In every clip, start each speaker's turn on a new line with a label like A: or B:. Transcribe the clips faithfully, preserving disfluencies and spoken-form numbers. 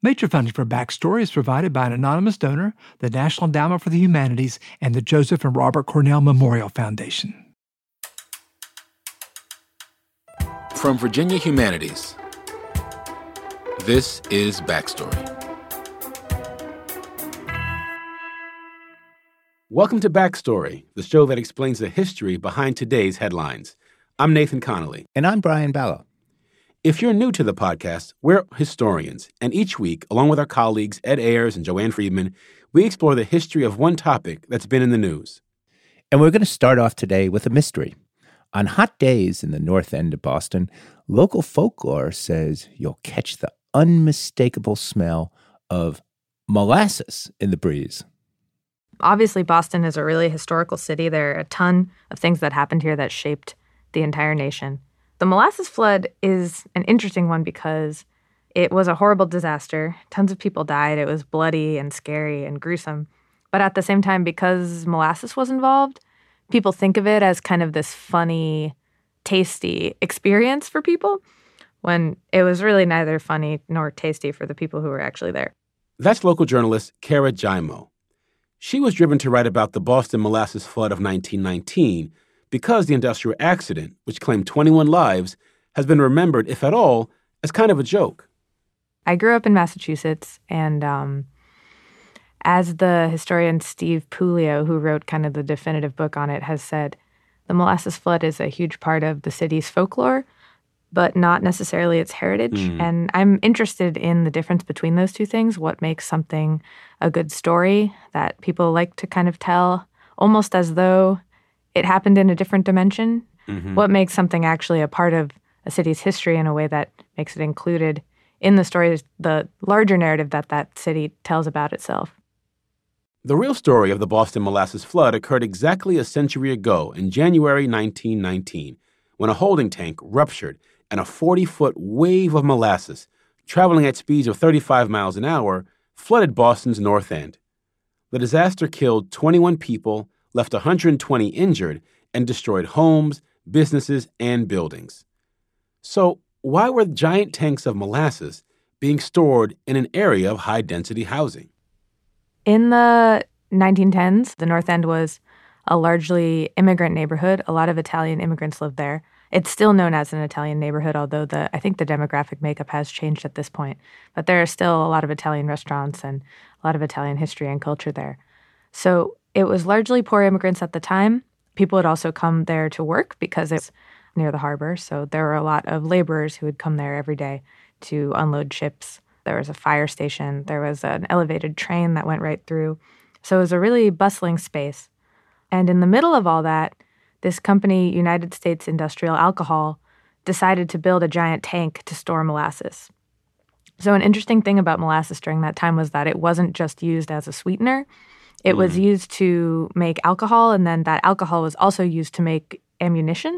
A: Major funding for Backstory is provided by an anonymous donor, the National Endowment for the Humanities, and the Joseph and Robert Cornell Memorial Foundation.
B: From Virginia Humanities, this is Backstory. Welcome to Backstory, the show that explains the history behind today's headlines. I'm Nathan Connolly.
C: And I'm Brian Ballo.
B: If you're new to the podcast, we're historians, and each week, along with our colleagues Ed Ayers and Joanne Friedman, we explore the history of one topic that's been in the news.
C: And we're going to start off today with a mystery. On hot days in the north end of Boston, local folklore says you'll catch the unmistakable smell of molasses in the breeze.
D: Obviously, Boston is a really historical city. There are a ton of things that happened here that shaped the entire nation. The molasses flood is an interesting one because it was a horrible disaster. Tons of people died. It was bloody and scary and gruesome. But at the same time, because molasses was involved, people think of it as kind of this funny, tasty experience for people, when it was really neither funny nor tasty for the people who were actually there.
B: That's local journalist Kara Jaimo. She was driven to write about the Boston molasses flood of nineteen nineteen because the industrial accident, which claimed twenty-one lives, has been remembered, if at all, as kind of a joke.
D: I grew up in Massachusetts, and um, as the historian Steve Puleo, who wrote kind of the definitive book on it, has said, the molasses flood is a huge part of the city's folklore, but not necessarily its heritage. Mm. And I'm interested in the difference between those two things, what makes something a good story that people like to kind of tell, almost as though it happened in a different dimension. Mm-hmm. What makes something actually a part of a city's history in a way that makes it included in the story, the larger narrative that that city tells about itself.
B: The real story of the Boston molasses flood occurred exactly a century ago in January nineteen nineteen, when a holding tank ruptured and a forty-foot wave of molasses, traveling at speeds of thirty-five miles an hour, flooded Boston's North End. The disaster killed twenty-one people, left one hundred twenty injured, and destroyed homes, businesses, and buildings. So why were giant tanks of molasses being stored in an area of high-density housing?
D: In the nineteen tens, the North End was a largely immigrant neighborhood. A lot of Italian immigrants lived there. It's still known as an Italian neighborhood, although the I think the demographic makeup has changed at this point. But there are still a lot of Italian restaurants and a lot of Italian history and culture there. So it was largely poor immigrants at the time. People would also come there to work because it's near the harbor. So there were a lot of laborers who would come there every day to unload ships. There was a fire station. There was an elevated train that went right through. So it was a really bustling space. And in the middle of all that, this company, United States Industrial Alcohol, decided to build a giant tank to store molasses. So an interesting thing about molasses during that time was that it wasn't just used as a sweetener. It mm. was used to make alcohol, and then that alcohol was also used to make ammunition.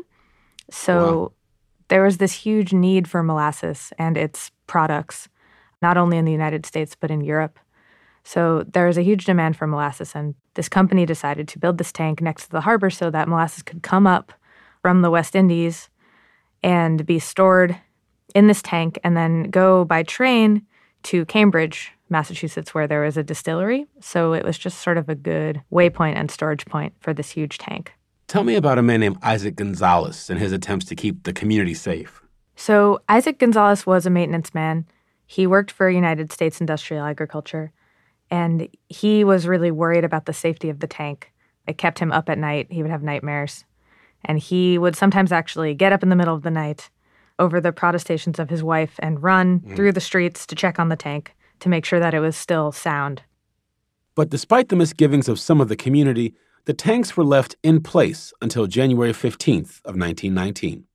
D: So wow. There was this huge need for molasses and its products, not only in the United States, but in Europe. So there was a huge demand for molasses, and this company decided to build this tank next to the harbor so that molasses could come up from the West Indies and be stored in this tank and then go by train to Cambridge, Massachusetts, where there was a distillery. So it was just sort of a good waypoint and storage point for this huge tank.
B: Tell me about a man named Isaac Gonzalez and his attempts to keep the community safe.
D: So Isaac Gonzalez was a maintenance man. He worked for United States Industrial Agriculture, and he was really worried about the safety of the tank. It kept him up at night. He would have nightmares. And he would sometimes actually get up in the middle of the night over the protestations of his wife and run mm. through the streets to check on the tank to make sure that it was still sound.
B: But despite the misgivings of some of the community, the tanks were left in place until January fifteenth of nineteen nineteen.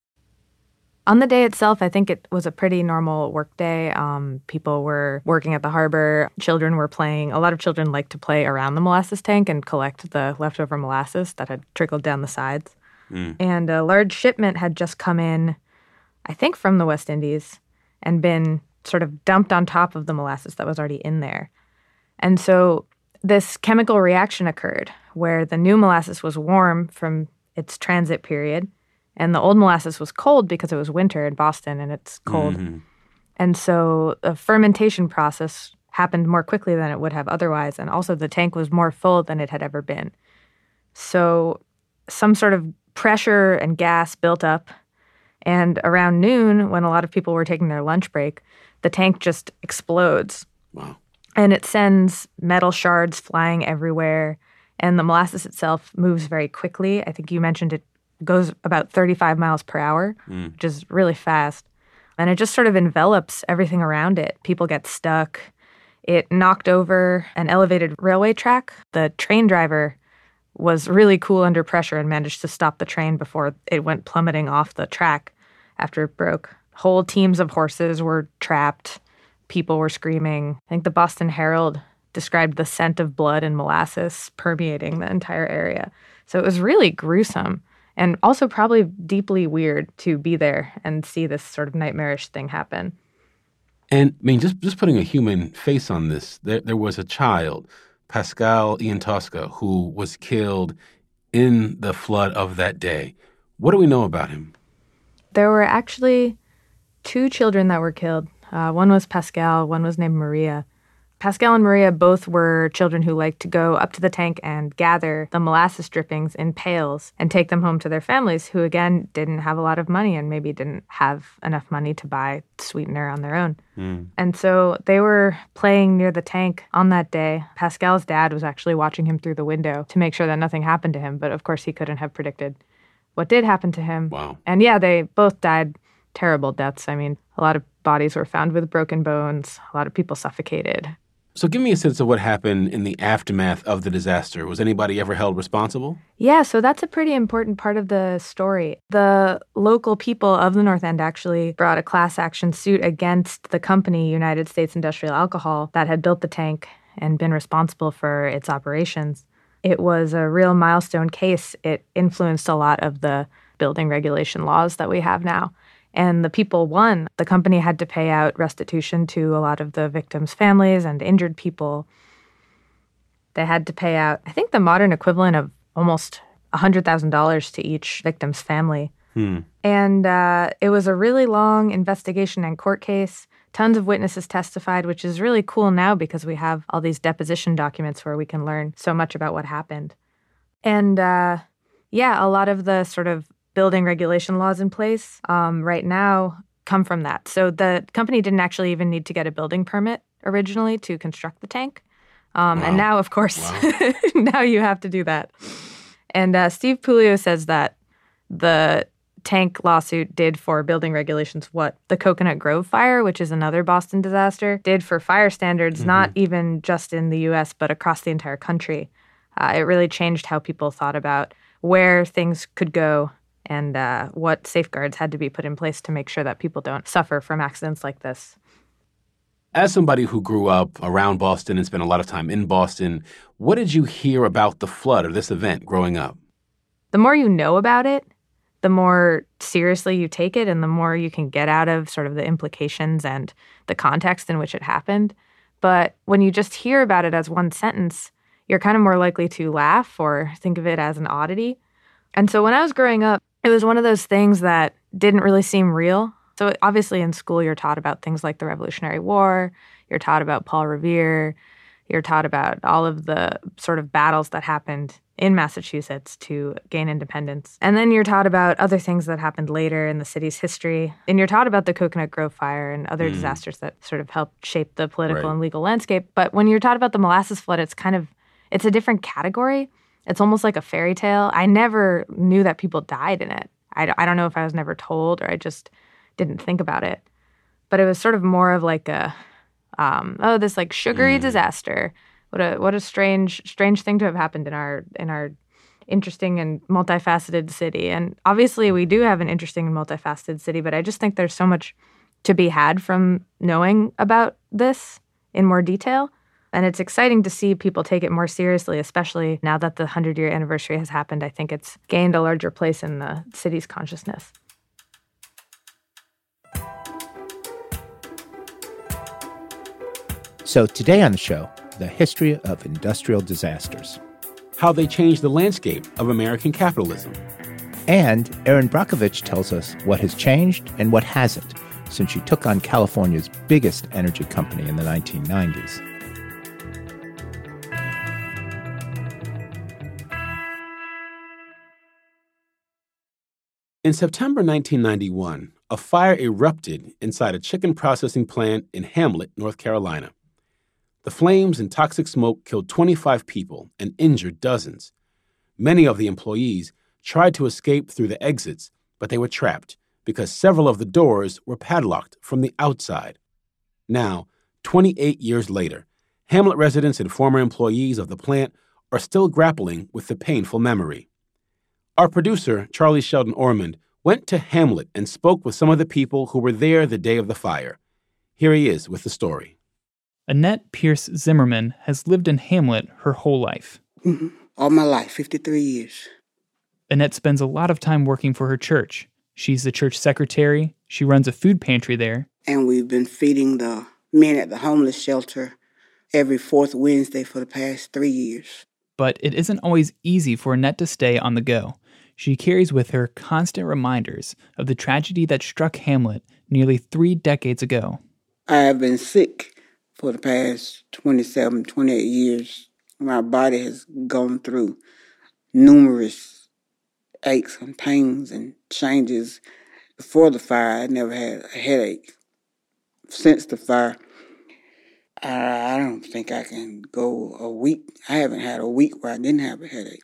D: On the day itself, I think it was a pretty normal work day. Um, people were working at the harbor. Children were playing. A lot of children liked to play around the molasses tank and collect the leftover molasses that had trickled down the sides. Mm. And a large shipment had just come in, I think from the West Indies, and been sort of dumped on top of the molasses that was already in there. And so this chemical reaction occurred where the new molasses was warm from its transit period, and the old molasses was cold because it was winter in Boston and it's cold. Mm-hmm. And so the fermentation process happened more quickly than it would have otherwise. And also the tank was more full than it had ever been. So some sort of pressure and gas built up. And around noon, when a lot of people were taking their lunch break, the tank just explodes.
B: Wow.
D: And it sends metal shards flying everywhere. And the molasses itself moves very quickly. I think you mentioned it goes about thirty-five miles per hour, mm. which is really fast. And it just sort of envelops everything around it. People get stuck. It knocked over an elevated railway track. The train driver was really cool under pressure and managed to stop the train before it went plummeting off the track after it broke. Whole teams of horses were trapped. People were screaming. I think the Boston Herald described the scent of blood and molasses permeating the entire area. So it was really gruesome and also probably deeply weird to be there and see this sort of nightmarish thing happen.
B: And I mean, just, just putting a human face on this, there, there was a child, Pascal Iantosca, who was killed in the flood of that day. What do we know about him?
D: There were actually two children that were killed. Uh, one was Pascal, one was named Maria. Pascal and Maria both were children who liked to go up to the tank and gather the molasses drippings in pails and take them home to their families, who, again, didn't have a lot of money and maybe didn't have enough money to buy sweetener on their own. Mm. And so they were playing near the tank on that day. Pascal's dad was actually watching him through the window to make sure that nothing happened to him, but of course he couldn't have predicted what did happen to him.
B: Wow.
D: And yeah, they both died terrible deaths. I mean, a lot of bodies were found with broken bones. A lot of people suffocated.
B: So give me a sense of what happened in the aftermath of the disaster. Was anybody ever held responsible?
D: Yeah, so that's a pretty important part of the story. The local people of the North End actually brought a class action suit against the company, United States Industrial Alcohol, that had built the tank and been responsible for its operations. It was a real milestone case. It influenced a lot of the building regulation laws that we have now. And the people won. The company had to pay out restitution to a lot of the victims' families and injured people. They had to pay out, I think, the modern equivalent of almost one hundred thousand dollars to each victim's family. Hmm. And uh, it was a really long investigation and court case. Tons of witnesses testified, which is really cool now because we have all these deposition documents where we can learn so much about what happened. And uh, yeah, a lot of the sort of building regulation laws in place um, right now come from that. So the company didn't actually even need to get a building permit originally to construct the tank. Um, wow. And now, of course, wow. now you have to do that. And uh, Steve Puleo says that the tank lawsuit did for building regulations what the Coconut Grove fire, which is another Boston disaster, did for fire standards, mm-hmm. not even just in the U S, but across the entire country. Uh, it really changed how people thought about where things could go and uh, what safeguards had to be put in place to make sure that people don't suffer from accidents like this.
B: As somebody who grew up around Boston and spent a lot of time in Boston, what did you hear about the flood or this event growing up?
D: The more you know about it, the more seriously you take it and the more you can get out of sort of the implications and the context in which it happened. But when you just hear about it as one sentence, you're kind of more likely to laugh or think of it as an oddity. And so when I was growing up, it was one of those things that didn't really seem real. So obviously in school, you're taught about things like the Revolutionary War. You're taught about Paul Revere. You're taught about all of the sort of battles that happened in Massachusetts to gain independence. And then you're taught about other things that happened later in the city's history. And you're taught about the Coconut Grove fire and other mm. disasters that sort of helped shape the political right. and legal landscape. But when you're taught about the molasses flood, it's kind of, it's a different category. It's almost like a fairy tale. I never knew that people died in it. I, I don't know if I was never told or I just didn't think about it. But it was sort of more of like a, um, oh, this like sugary mm. disaster. What a what a strange strange thing to have happened in our in our interesting and multifaceted city. And obviously we do have an interesting and multifaceted city, but I just think there's so much to be had from knowing about this in more detail. And it's exciting to see people take it more seriously, especially now that the hundred-year anniversary has happened. I think it's gained a larger place in the city's consciousness.
C: So today on the show, the history of industrial disasters.
B: How they changed the landscape of American capitalism.
C: And Erin Brockovich tells us what has changed and what hasn't since she took on California's biggest energy company in the nineteen nineties.
B: In September nineteen ninety-one, a fire erupted inside a chicken processing plant in Hamlet, North Carolina. The flames and toxic smoke killed twenty-five people and injured dozens. Many of the employees tried to escape through the exits, but they were trapped because several of the doors were padlocked from the outside. Now, twenty-eight years later, Hamlet residents and former employees of the plant are still grappling with the painful memory. Our producer, Charlie Sheldon Ormond, went to Hamlet and spoke with some of the people who were there the day of the fire. Here he is with the story.
E: Annette Pierce Zimmerman has lived in Hamlet her whole life.
F: Mm-hmm. All my life, fifty-three years.
E: Annette spends a lot of time working for her church. She's the church secretary. She runs a food pantry there.
F: And we've been feeding the men at the homeless shelter every fourth Wednesday for the past three years.
E: But it isn't always easy for Annette to stay on the go. She carries with her constant reminders of the tragedy that struck Hamlet nearly three decades ago.
F: I have been sick for the past twenty-seven, twenty-eight years. My body has gone through numerous aches and pains and changes. Before the fire, I never had a headache. Since the fire, I, I don't think I can go a week. I haven't had a week where I didn't have a headache.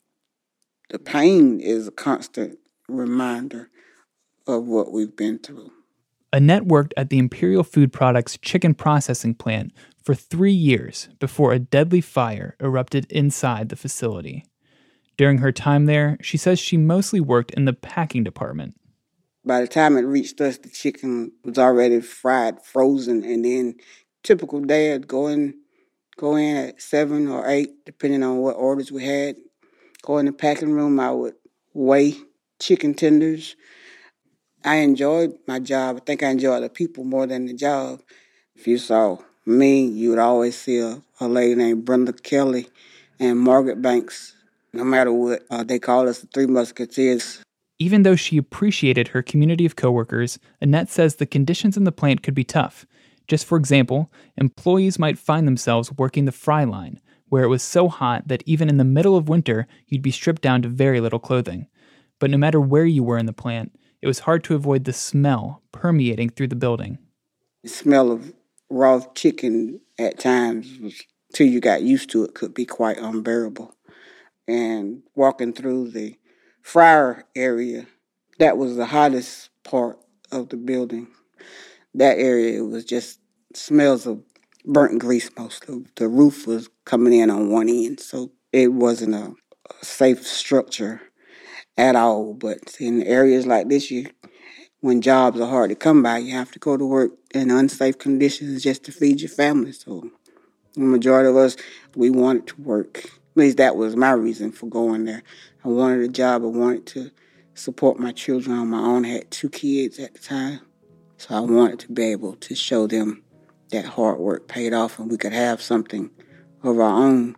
F: The pain is a constant reminder of what we've been through.
E: Annette worked at the Imperial Food Products chicken processing plant for three years before a deadly fire erupted inside the facility. During her time there, she says she mostly worked in the packing department.
F: By the time it reached us, the chicken was already fried, frozen, and then typical day I'd go in, go in at seven or eight, depending on what orders we had. Go in the packing room, I would weigh chicken tenders. I enjoyed my job. I think I enjoyed the people more than the job. If you saw me, you would always see a, a lady named Brenda Kelly and Margaret Banks. No matter what, uh, they called us the Three Musketeers.
E: Even though she appreciated her community of coworkers, Annette says the conditions in the plant could be tough. Just for example, employees might find themselves working the fry line, where it was so hot that even in the middle of winter, you'd be stripped down to very little clothing. But no matter where you were in the plant, it was hard to avoid the smell permeating through the building.
F: The smell of raw chicken at times, was, till you got used to it, could be quite unbearable. And walking through the fryer area, that was the hottest part of the building. That area was just smells of burnt grease mostly. The roof was coming in on one end, so it wasn't a, a safe structure at all. But in areas like this, you, when jobs are hard to come by, you have to go to work in unsafe conditions just to feed your family. So the majority of us, we wanted to work. At least that was my reason for going there. I wanted a job. I wanted to support my children on my own. I had two kids at the time. So I wanted to be able to show them that hard work paid off and we could have something of our own.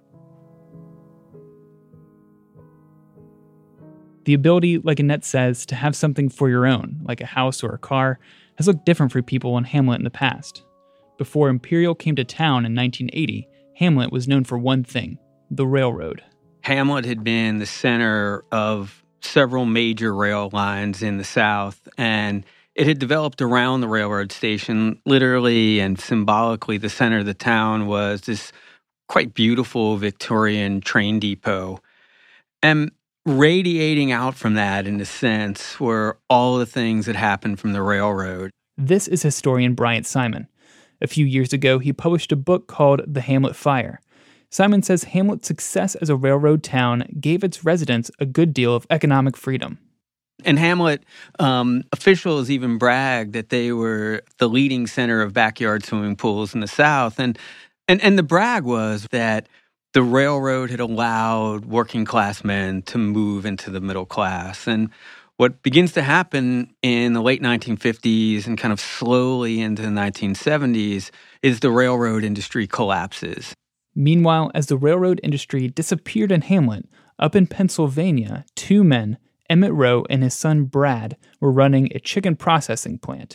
E: The ability, like Annette says, to have something for your own, like a house or a car, has looked different for people in Hamlet in the past. Before Imperial came to town in nineteen eighty, Hamlet was known for one thing, the railroad.
G: Hamlet had been the center of several major rail lines in the South, and it had developed around the railroad station. Literally and symbolically, the center of the town was this quite beautiful Victorian train depot. And radiating out from that, in a sense, were all the things that happened from the railroad.
E: This is historian Bryant Simon. A few years ago, he published a book called The Hamlet Fire. Simon says Hamlet's success as a railroad town gave its residents a good deal of economic freedom.
G: And Hamlet um, officials even bragged that they were the leading center of backyard swimming pools in the South. And, and, and the brag was that the railroad had allowed working class men to move into the middle class. And what begins to happen in the late nineteen fifties and kind of slowly into the nineteen seventies is the railroad industry collapses.
E: Meanwhile, as the railroad industry disappeared in Hamlet, up in Pennsylvania, two men, Emmett Rowe and his son Brad, were running a chicken processing plant.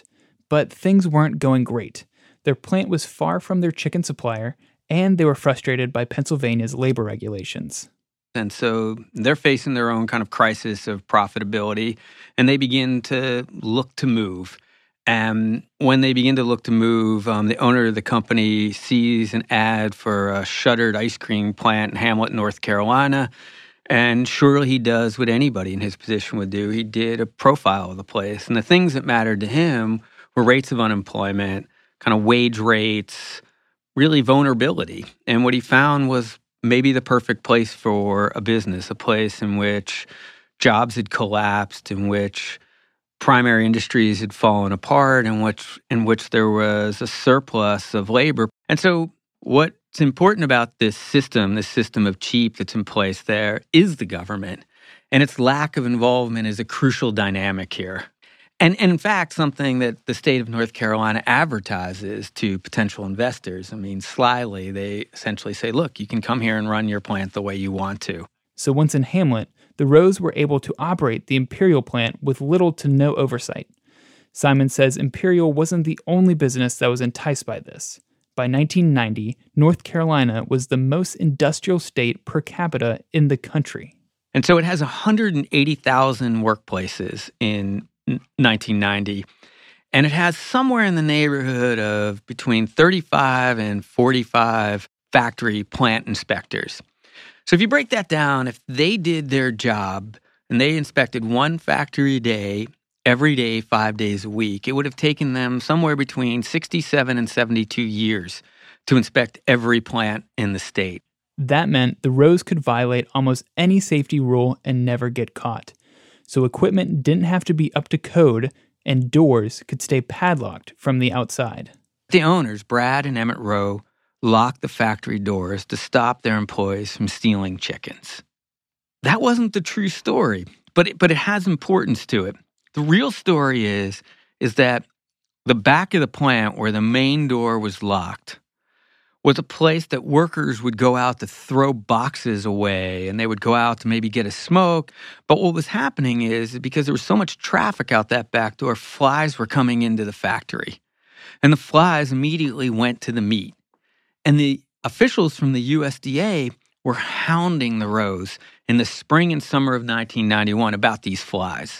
E: But things weren't going great. Their plant was far from their chicken supplier, and they were frustrated by Pennsylvania's labor regulations.
G: And so they're facing their own kind of crisis of profitability, and they begin to look to move. And when they begin to look to move, um, the owner of the company sees an ad for a shuttered ice cream plant in Hamlet, North Carolina. And surely he does what anybody in his position would do. He did a profile of the place. And the things that mattered to him were rates of unemployment, kind of wage rates, really vulnerability. And what he found was maybe the perfect place for a business, a place in which jobs had collapsed, in which primary industries had fallen apart, in which in which there was a surplus of labor. And so what's important about this system, this system of CHEAP that's in place there, is the government. And its lack of involvement is a crucial dynamic here. And, and in fact, something that the state of North Carolina advertises to potential investors. I mean, slyly, they essentially say, look, you can come here and run your plant the way you want to.
E: So once in Hamlet, the Roes were able to operate the Imperial plant with little to no oversight. Simon says Imperial wasn't the only business that was enticed by this. By nineteen ninety, North Carolina was the most industrial state per capita in the country.
G: And so it has one hundred eighty thousand workplaces in nineteen ninety. And it has somewhere in the neighborhood of between thirty-five and forty-five factory plant inspectors. So if you break that down, if they did their job and they inspected one factory a day, every day, five days a week, it would have taken them somewhere between sixty-seven and seventy-two years to inspect every plant in the state.
E: That meant the Roes could violate almost any safety rule and never get caught. So equipment didn't have to be up to code, and doors could stay padlocked from the outside.
G: The owners, Brad and Emmett Roe, locked the factory doors to stop their employees from stealing chickens. That wasn't the true story, but it, but it has importance to it. The real story is, is that the back of the plant where the main door was locked was a place that workers would go out to throw boxes away, and they would go out to maybe get a smoke. But what was happening is, because there was so much traffic out that back door, flies were coming into the factory. And the flies immediately went to the meat. And the officials from the U S D A were hounding the Roes in the spring and summer of nineteen ninety-one about these flies.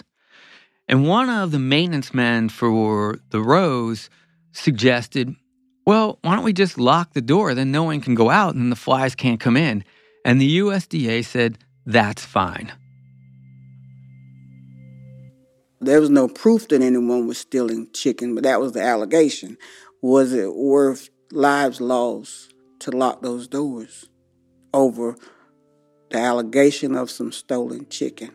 G: And one of the maintenance men for the Roes suggested, well, why don't we just lock the door? Then no one can go out and the flies can't come in. And the U S D A said, that's fine.
F: There was no proof that anyone was stealing chicken, but that was the allegation. Was it worth lives lost to lock those doors over the allegation of some stolen chicken?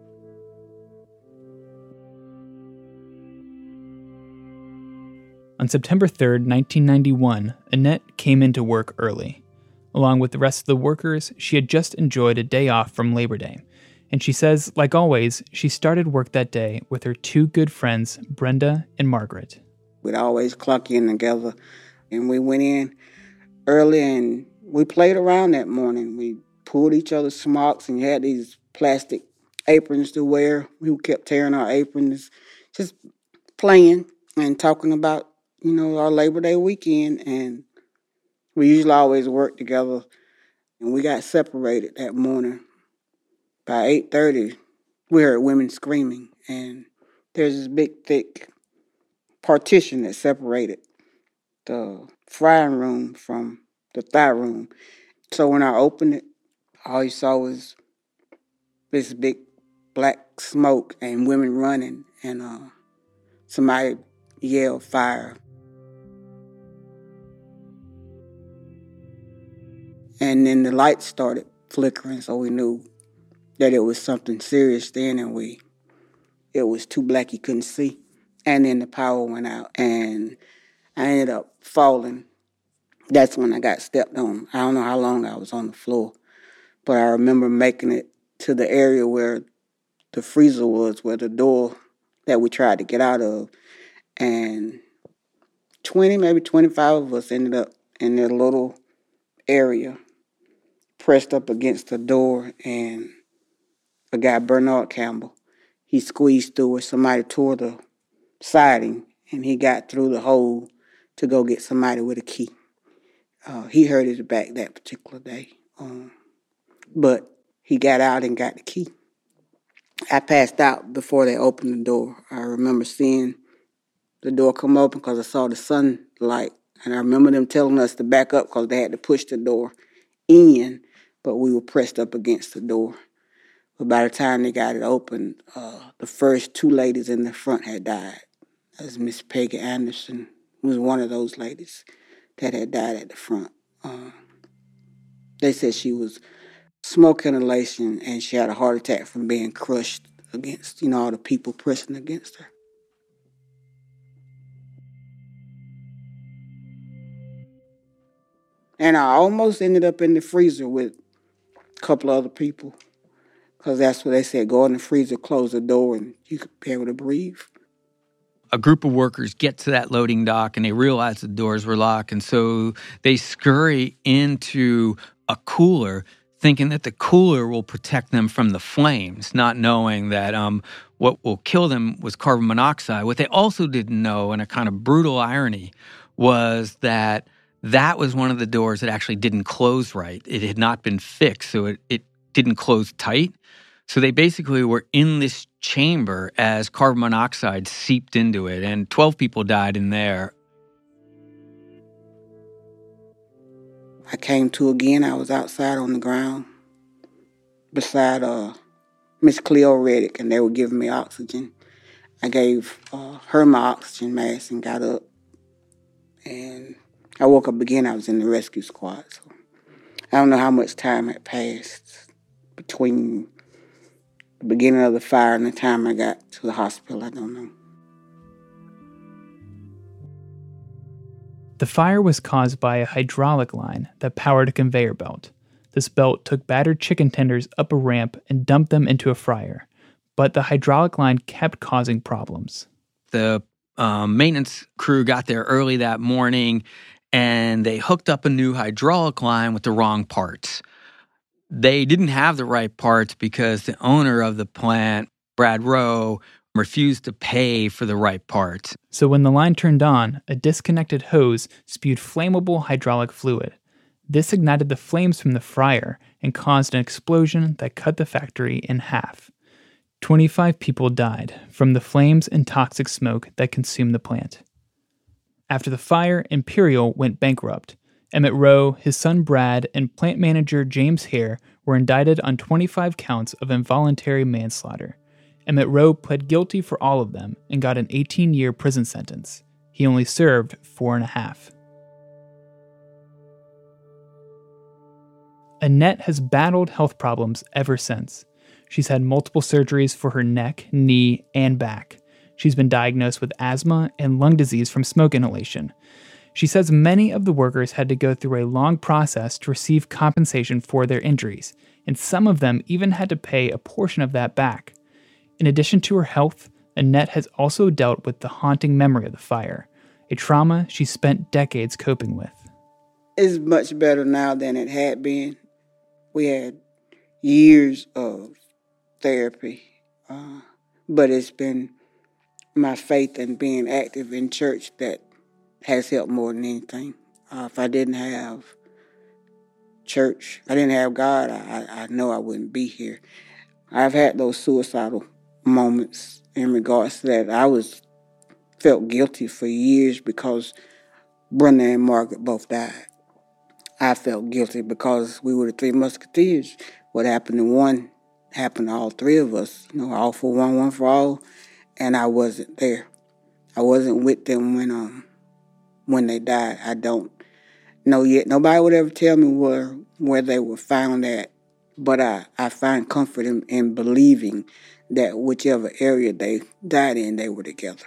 E: On September third, nineteen ninety-one, Annette came into work early. Along with the rest of the workers, she had just enjoyed a day off from Labor Day. And she says, like always, she started work that day with her two good friends, Brenda and Margaret.
F: We'd always clock in together, and we went in early and we played around that morning. We pulled each other's smocks and had these plastic aprons to wear. We kept tearing our aprons, just playing and talking about, you know, our Labor Day weekend. And we usually always worked together, and we got separated that morning. By eight thirty, we heard women screaming, and there's this big, thick partition that separated the frying room from the thigh room. So when I opened it, all you saw was this big black smoke and women running, and uh, somebody yelled fire. And then the lights started flickering, so we knew that it was something serious then, and we it was too black you couldn't see. And then the power went out, and I ended up falling. That's when I got stepped on. I don't know how long I was on the floor, but I remember making it to the area where the freezer was, where the door that we tried to get out of, and twenty, maybe twenty-five of us ended up in that little area, pressed up against the door, and a guy, Bernard Campbell, he squeezed through it. Somebody tore the siding, and he got through the hole to go get somebody with a key. Uh, he hurt his back that particular day, um, but he got out and got the key. I passed out before they opened the door. I remember seeing the door come open because I saw the sunlight, and I remember them telling us to back up because they had to push the door in, but we were pressed up against the door. But by the time they got it open, uh, the first two ladies in the front had died. That was Miss Peggy Anderson, who was one of those ladies that had died at the front. Uh, they said she was smoke inhalation and she had a heart attack from being crushed against, you know, all the people pressing against her. And I almost ended up in the freezer with a couple of other people because that's what they said, go in the freezer, close the door, and you could be able to breathe.
G: A group of workers get to that loading dock and they realize the doors were locked. And so they scurry into a cooler thinking that the cooler will protect them from the flames, not knowing that um, what will kill them was carbon monoxide. What they also didn't know, and a kind of brutal irony, was that that was one of the doors that actually didn't close right. It had not been fixed, so it, it didn't close tight. So they basically were in this chamber as carbon monoxide seeped into it, and twelve people died in there.
F: I came to again. I was outside on the ground beside uh, Miss Cleo Reddick, and they were giving me oxygen. I gave uh, her my oxygen mask and got up. And I woke up again. I was in the rescue squad. So I don't know how much time had passed between the beginning of the fire and the time I got to the hospital. I don't know.
E: The fire was caused by a hydraulic line that powered a conveyor belt. This belt took battered chicken tenders up a ramp and dumped them into a fryer. But the hydraulic line kept causing problems.
G: The um, maintenance crew got there early that morning, and they hooked up a new hydraulic line with the wrong parts. They didn't have the right parts because the owner of the plant, Brad Rowe, refused to pay for the right parts.
E: So when the line turned on, a disconnected hose spewed flammable hydraulic fluid. This ignited the flames from the fryer and caused an explosion that cut the factory in half. twenty-five people died from the flames and toxic smoke that consumed the plant. After the fire, Imperial went bankrupt. Emmett Rowe, his son Brad, and plant manager James Hare were indicted on twenty-five counts of involuntary manslaughter. Emmett Rowe pled guilty for all of them and got an eighteen-year prison sentence. He only served four and a half. Annette has battled health problems ever since. She's had multiple surgeries for her neck, knee, and back. She's been diagnosed with asthma and lung disease from smoke inhalation. She says many of the workers had to go through a long process to receive compensation for their injuries, and some of them even had to pay a portion of that back. In addition to her health, Annette has also dealt with the haunting memory of the fire, a trauma she spent decades coping with.
F: It's much better now than it had been. We had years of therapy, uh, but it's been my faith in being active in church that has helped more than anything. Uh, if I didn't have church, if I didn't have God, I, I know I wouldn't be here. I've had those suicidal moments in regards to that. I was felt guilty for years because Brenda and Margaret both died. I felt guilty because we were the Three Musketeers. What happened to one happened to all three of us. You know, all for one, one for all. And I wasn't there. I wasn't with them when um when they died. I don't know yet. Nobody would ever tell me where where they were found at. But I, I find comfort in, in believing that whichever area they died in, they were together.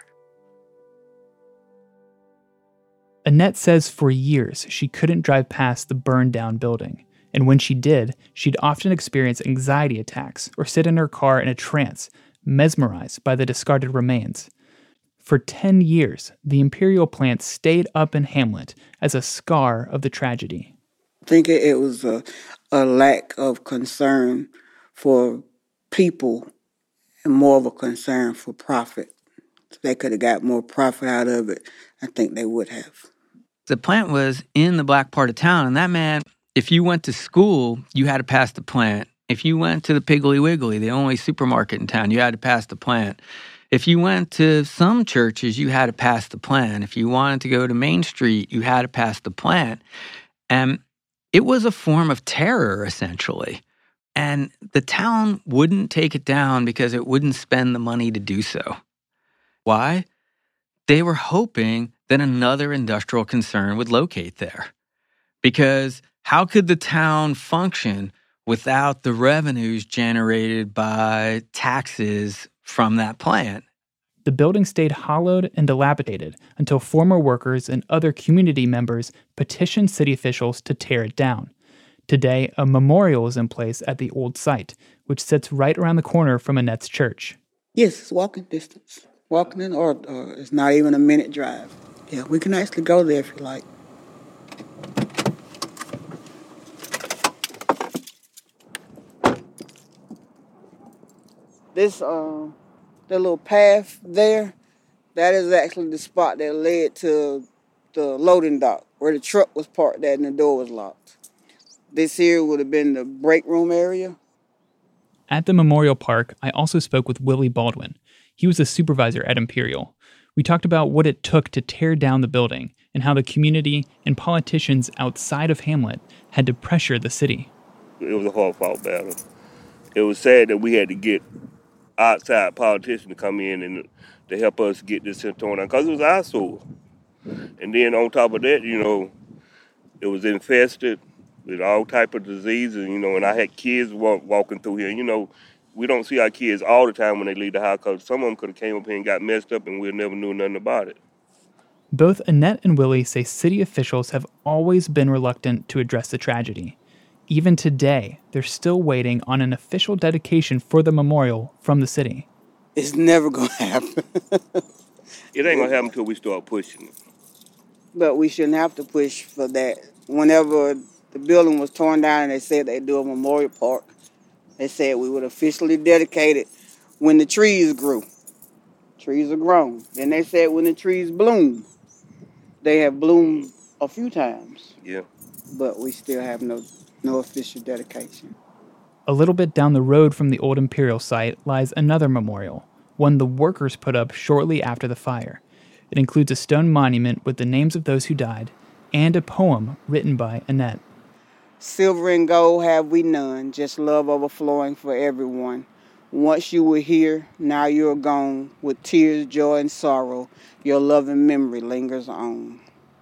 E: Annette says for years she couldn't drive past the burned-down building, and when she did, she'd often experience anxiety attacks or sit in her car in a trance, mesmerized by the discarded remains. For ten years, the Imperial plant stayed up in Hamlet as a scar of the tragedy.
F: I think it was a, a lack of concern for people and more of a concern for profit. they could have got more profit out of it, I think they would have.
G: The plant was in the black part of town, and that meant if you went to school, you had to pass the plant. If you went to the Piggly Wiggly, the only supermarket in town, you had to pass the plant. If you went to some churches, you had to pass the plant. If you wanted to go to Main Street, you had to pass the plant. And it was a form of terror, essentially. And the town wouldn't take it down because it wouldn't spend the money to do so. Why? They were hoping that another industrial concern would locate there. Because how could the town function without the revenues generated by taxes from that plant?
E: The building stayed hollowed and dilapidated until former workers and other community members petitioned city officials to tear it down. Today, a memorial is in place at the old site, which sits right around the corner from Annette's church.
F: Yes, it's walking distance. Walking in, or, or it's not even a minute drive. Yeah, we can actually go there if you like. This, uh, the little path there, that is actually the spot that led to the loading dock, where the truck was parked at and the door was locked. This here would have been the break room area.
E: At the Memorial Park, I also spoke with Willie Baldwin. He was a supervisor at Imperial. We talked about what it took to tear down the building and how the community and politicians outside of Hamlet had to pressure the city.
H: It was a hard-fought battle. It was sad that we had to get outside politicians to come in and to help us get this torn down, because it was our soil. And then on top of that, you know, it was infested with all type of diseases, you know, and I had kids walk, walking through here. You know, we don't see our kids all the time when they leave the house, because some of them could have came up here and got messed up and we never knew nothing about it.
E: Both Annette and Willie say city officials have always been reluctant to address the tragedy. Even today, they're still waiting on an official dedication for the memorial from the city.
F: It's never going to happen.
H: It ain't going to happen until we start pushing it.
F: But we shouldn't have to push for that. Whenever the building was torn down and they said they'd do a memorial park, they said we would officially dedicate it when the trees grew. Trees are grown. Then they said when the trees bloom. They have bloomed a few times.
H: Yeah.
F: But we still have no no official dedication.
E: A little bit down the road from the old Imperial site lies another memorial, one the workers put up shortly after the fire. It includes a stone monument with the names of those who died and a poem written by Annette.
F: Silver and gold have we none, just love overflowing for everyone. Once you were here, now you're gone. With tears, joy, and sorrow, your loving memory lingers on.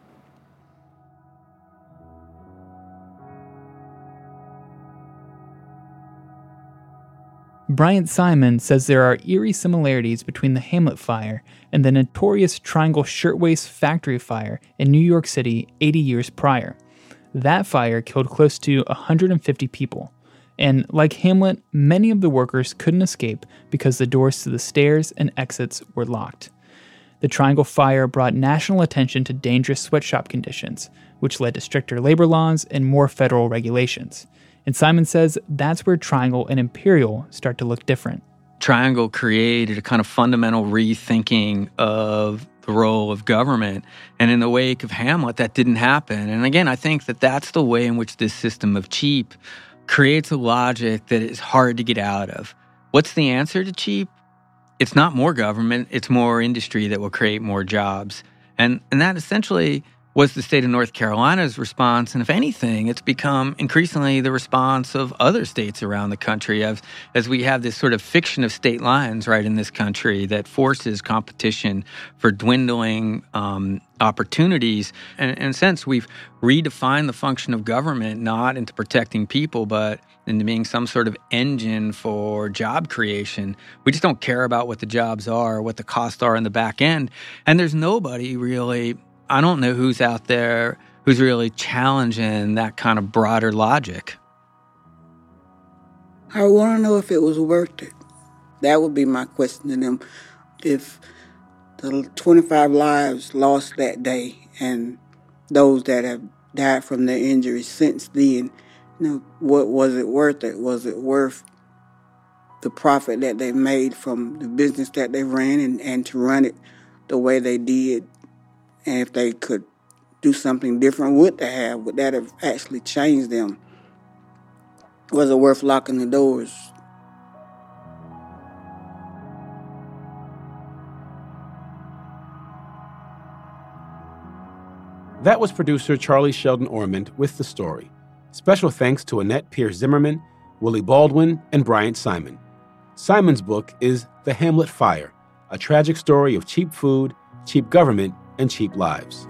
E: Bryant Simon says there are eerie similarities between the Hamlet fire and the notorious Triangle Shirtwaist Factory fire in New York City eighty years prior. That fire killed close to one hundred fifty people. And like Hamlet, many of the workers couldn't escape because the doors to the stairs and exits were locked. The Triangle fire brought national attention to dangerous sweatshop conditions, which led to stricter labor laws and more federal regulations. And Simon says that's where Triangle and Imperial start to look different.
G: Triangle created a kind of fundamental rethinking of the role of government. And in the wake of Hamlet, that didn't happen. And again, I think that that's the way in which this system of cheap creates a logic that is hard to get out of. What's the answer to cheap? It's not more government, it's more industry that will create more jobs. And and that essentially was the state of North Carolina's response. And if anything, it's become increasingly the response of other states around the country as, as we have this sort of fiction of state lines right in this country that forces competition for dwindling um, opportunities. And in a sense, we've redefined the function of government not into protecting people, but into being some sort of engine for job creation. We just don't care about what the jobs are, what the costs are in the back end. And there's nobody really... I don't know who's out there who's really challenging that kind of broader logic.
F: I want to know if it was worth it. That would be my question to them. If the twenty-five lives lost that day and those that have died from their injuries since then, you know, what was it worth it? Was it worth the profit that they made from the business that they ran and, and to run it the way they did. And if they could do something different, would they have? Would that have actually changed them? Was it worth locking the doors?
B: That was producer Charlie Sheldon Ormond with the story. Special thanks to Annette Pierce Zimmerman, Willie Baldwin, and Bryant Simon. Simon's book is The Hamlet Fire, a tragic story of cheap food, cheap government, and cheap lives.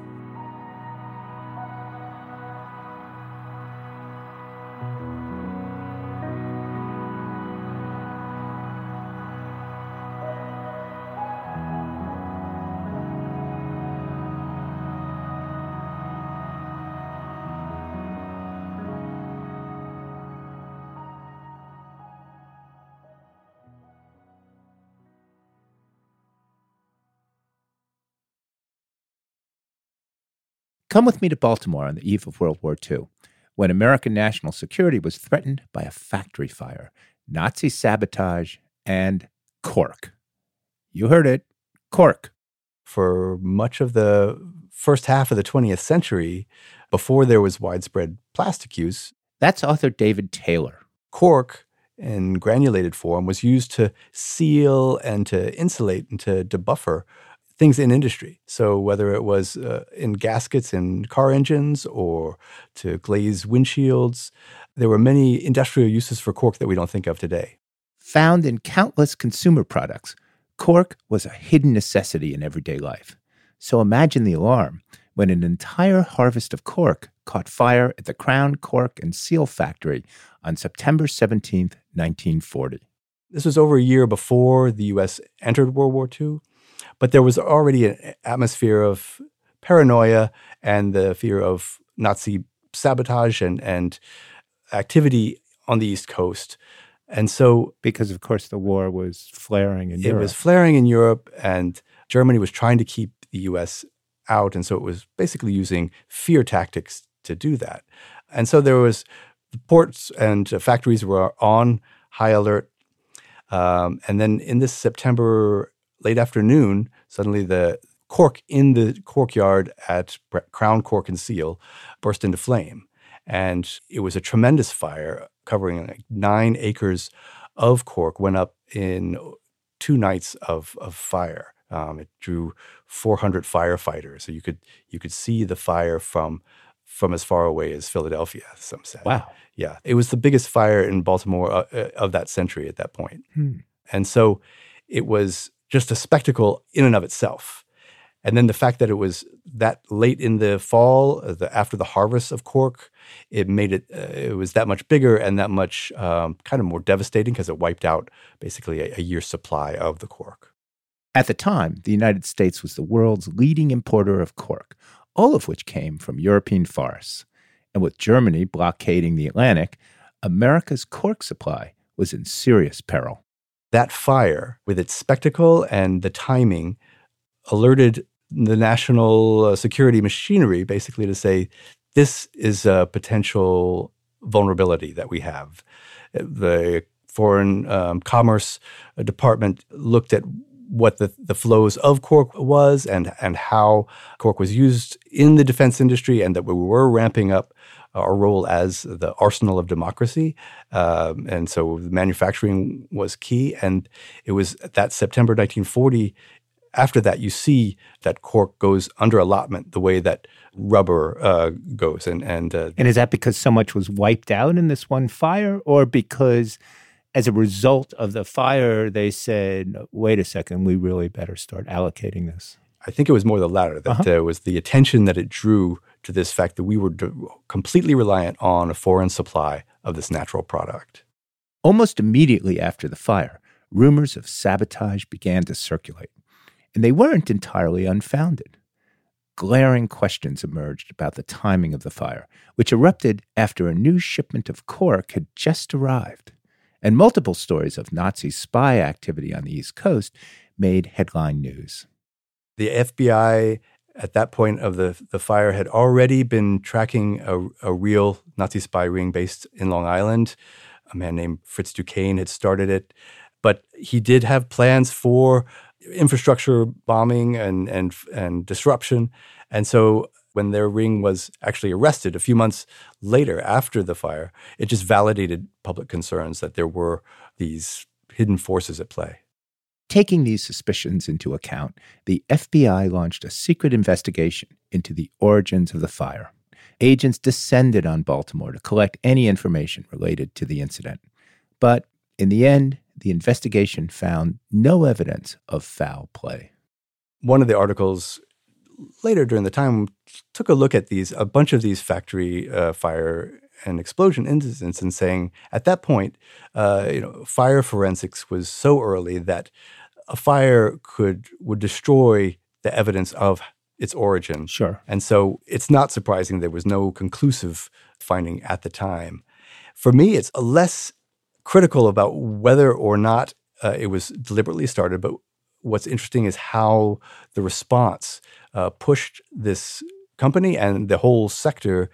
C: Come with me to Baltimore on the eve of World War Two, when American national security was threatened by a factory fire, Nazi sabotage, and cork. You heard it, cork.
I: For much of the first half of the twentieth century, before there was widespread plastic use,
C: that's author David Taylor.
I: Cork in granulated form was used to seal and to insulate and to debuffer things in industry. So whether it was uh, in gaskets in car engines or to glaze windshields, there were many industrial uses for cork that we don't think of today.
C: Found in countless consumer products, cork was a hidden necessity in everyday life. So imagine the alarm when an entire harvest of cork caught fire at the Crown Cork and Seal Factory on September seventeenth, nineteen forty.
I: This was over a year before the U S entered World War Two. But there was already an atmosphere of paranoia and the fear of Nazi sabotage and, and activity on the East Coast. And so,
C: because, of course, the war was flaring in
I: it
C: Europe.
I: It was flaring in Europe, and Germany was trying to keep the U S out. And so it was basically using fear tactics to do that. And so there was ports and factories were on high alert. Um, and then in this September late afternoon, suddenly the cork in the cork yard at Crown Cork and Seal burst into flame. And it was a tremendous fire covering like nine acres of cork, went up in two nights of, of fire. Um, it drew four hundred firefighters. So you could you could see the fire from from as far away as Philadelphia, some said.
C: Wow.
I: Yeah. It was the biggest fire in Baltimore uh, of that century at that point.
C: Hmm.
I: And so it was just a spectacle in and of itself. And then the fact that it was that late in the fall, uh, the, after the harvest of cork, it made it, uh, it was that much bigger and that much um, kind of more devastating because it wiped out basically a, a year's supply of the cork.
C: At the time, the United States was the world's leading importer of cork, all of which came from European forests. And with Germany blockading the Atlantic, America's cork supply was in serious peril.
I: That fire, with its spectacle and the timing, alerted the national uh, security machinery basically to say, this is a potential vulnerability that we have. The Foreign um, Commerce Department looked at what the, the flows of cork was and, and how cork was used in the defense industry, and that we were ramping up our role as the arsenal of democracy. Um, and so manufacturing was key. And it was that September nineteen forty, after that, you see that cork goes under allotment the way that rubber uh, goes. And and, uh,
C: and is that because so much was wiped out in this one fire, or because as a result of the fire, they said, wait a second, we really better start allocating this?
I: I think it was more the latter, that
C: uh-huh.
I: there was the attention that it drew to this fact that we were d- completely reliant on a foreign supply of this natural product.
C: Almost immediately after the fire, rumors of sabotage began to circulate, and they weren't entirely unfounded. Glaring questions emerged about the timing of the fire, which erupted after a new shipment of cork had just arrived, and multiple stories of Nazi spy activity on the East Coast made headline news.
I: The F B I, at that point of the, the fire, had already been tracking a, a real Nazi spy ring based in Long Island. A man named Fritz Duquesne had started it. But he did have plans for infrastructure bombing and and and disruption. And so when their ring was actually arrested a few months later after the fire, it just validated public concerns that there were these hidden forces at play.
C: Taking these suspicions into account, the F B I launched a secret investigation into the origins of the fire. Agents descended on Baltimore to collect any information related to the incident. But in the end, the investigation found no evidence of foul play.
I: One of the articles later during the time took a look at these, a bunch of these factory uh, fire and explosion incidents, and saying at that point, uh, you know, fire forensics was so early that a fire could would destroy the evidence of its origin.
C: Sure.
I: And so it's not surprising there was no conclusive finding at the time. For me, it's less critical about whether or not uh, it was deliberately started, but what's interesting is how the response uh, pushed this company and the whole sector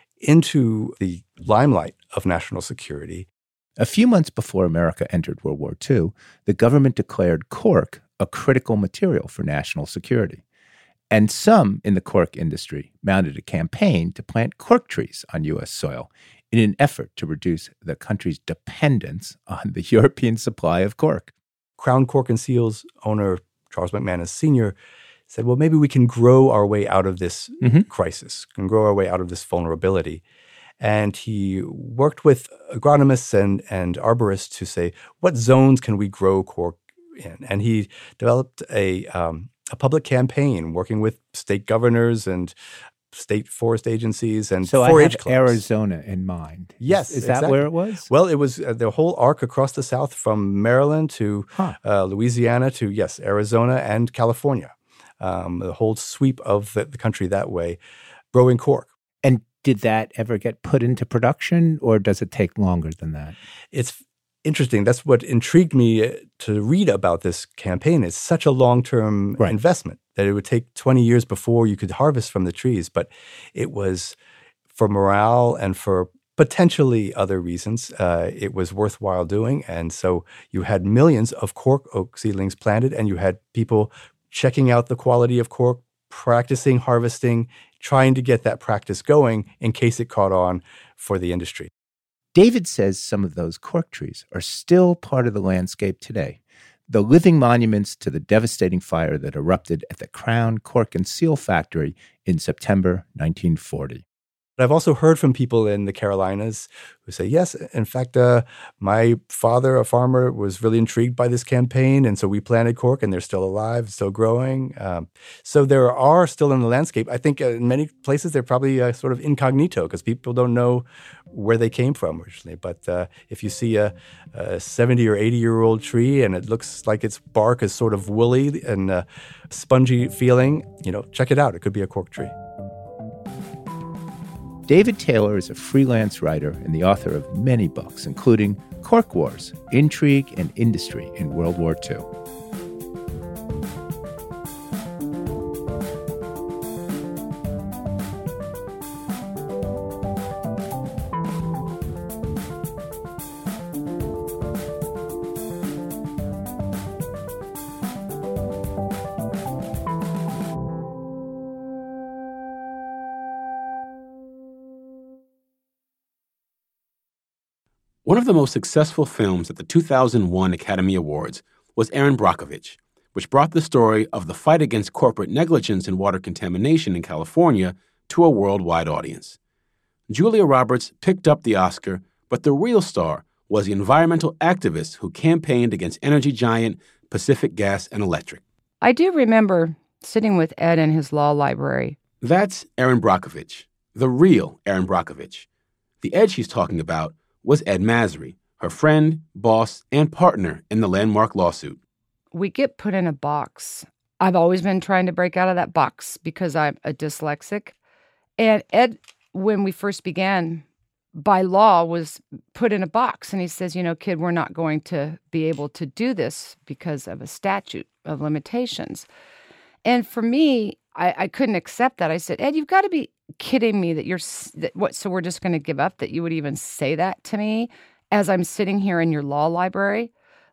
I: into the limelight of national security.
C: A few months before America entered World War Two, the government declared cork a critical material for national security. And some in the cork industry mounted a campaign to plant cork trees on U S soil in an effort to reduce the country's dependence on the European supply of cork.
I: Crown Cork and Seals owner Charles McManus Senior said, well, maybe we can grow our way out of this
C: mm-hmm.
I: crisis, can grow our way out of this vulnerability. And he worked with agronomists and, and arborists to say, what zones can we grow cork in? And he developed a um, a public campaign working with state governors and state forest agencies and
C: so
I: four
C: I
I: H
C: have
I: clubs.
C: Arizona in mind.
I: Yes.
C: Is, is
I: exactly.
C: that where it was?
I: Well, it was uh, the whole arc across the South from Maryland to
C: huh.
I: uh, Louisiana to, yes, Arizona and California. Um, the whole sweep of the, the country that way, growing cork.
C: And did that ever get put into production, or does it take longer than that?
I: It's interesting. That's what intrigued me to read about this campaign. It's such a long-term
C: right.
I: investment that it would take twenty years before you could harvest from the trees. But it was for morale and for potentially other reasons, uh, it was worthwhile doing. And so you had millions of cork oak seedlings planted, and you had people checking out the quality of cork, practicing harvesting, trying to get that practice going in case it caught on for the industry.
C: David says some of those cork trees are still part of the landscape today, the living monuments to the devastating fire that erupted at the Crown Cork and Seal factory in September nineteen forty.
I: But I've also heard from people in the Carolinas who say, yes, in fact, uh, my father, a farmer, was really intrigued by this campaign, and so we planted cork, and they're still alive, still growing. Um, so there are still in the landscape. I think uh, in many places they're probably uh, sort of incognito because people don't know where they came from originally. But uh, if you see a, a seventy or eighty-year-old tree and it looks like its bark is sort of woolly and uh, spongy feeling, you know, check it out. It could be a cork tree.
C: David Taylor is a freelance writer and the author of many books, including Cork Wars, Intrigue and Industry in World War Two.
B: One of the most successful films at the two thousand one Academy Awards was Erin Brockovich, which brought the story of the fight against corporate negligence in water contamination in California to a worldwide audience. Julia Roberts picked up the Oscar, but the real star was the environmental activist who campaigned against energy giant Pacific Gas and Electric.
J: I do remember sitting with Ed in his law library.
B: That's Erin Brockovich, the real Erin Brockovich. The Ed she's talking about was Ed Masry, her friend, boss, and partner in the landmark lawsuit.
J: We get put in a box. I've always been trying to break out of that box because I'm a dyslexic. And Ed, when we first began, by law, was put in a box. And he says, you know, kid, we're not going to be able to do this because of a statute of limitations. And for me, I, I couldn't accept that. I said, Ed, you've got to be kidding me that you're, that what, so we're just going to give up, that you would even say that to me as I'm sitting here in your law library?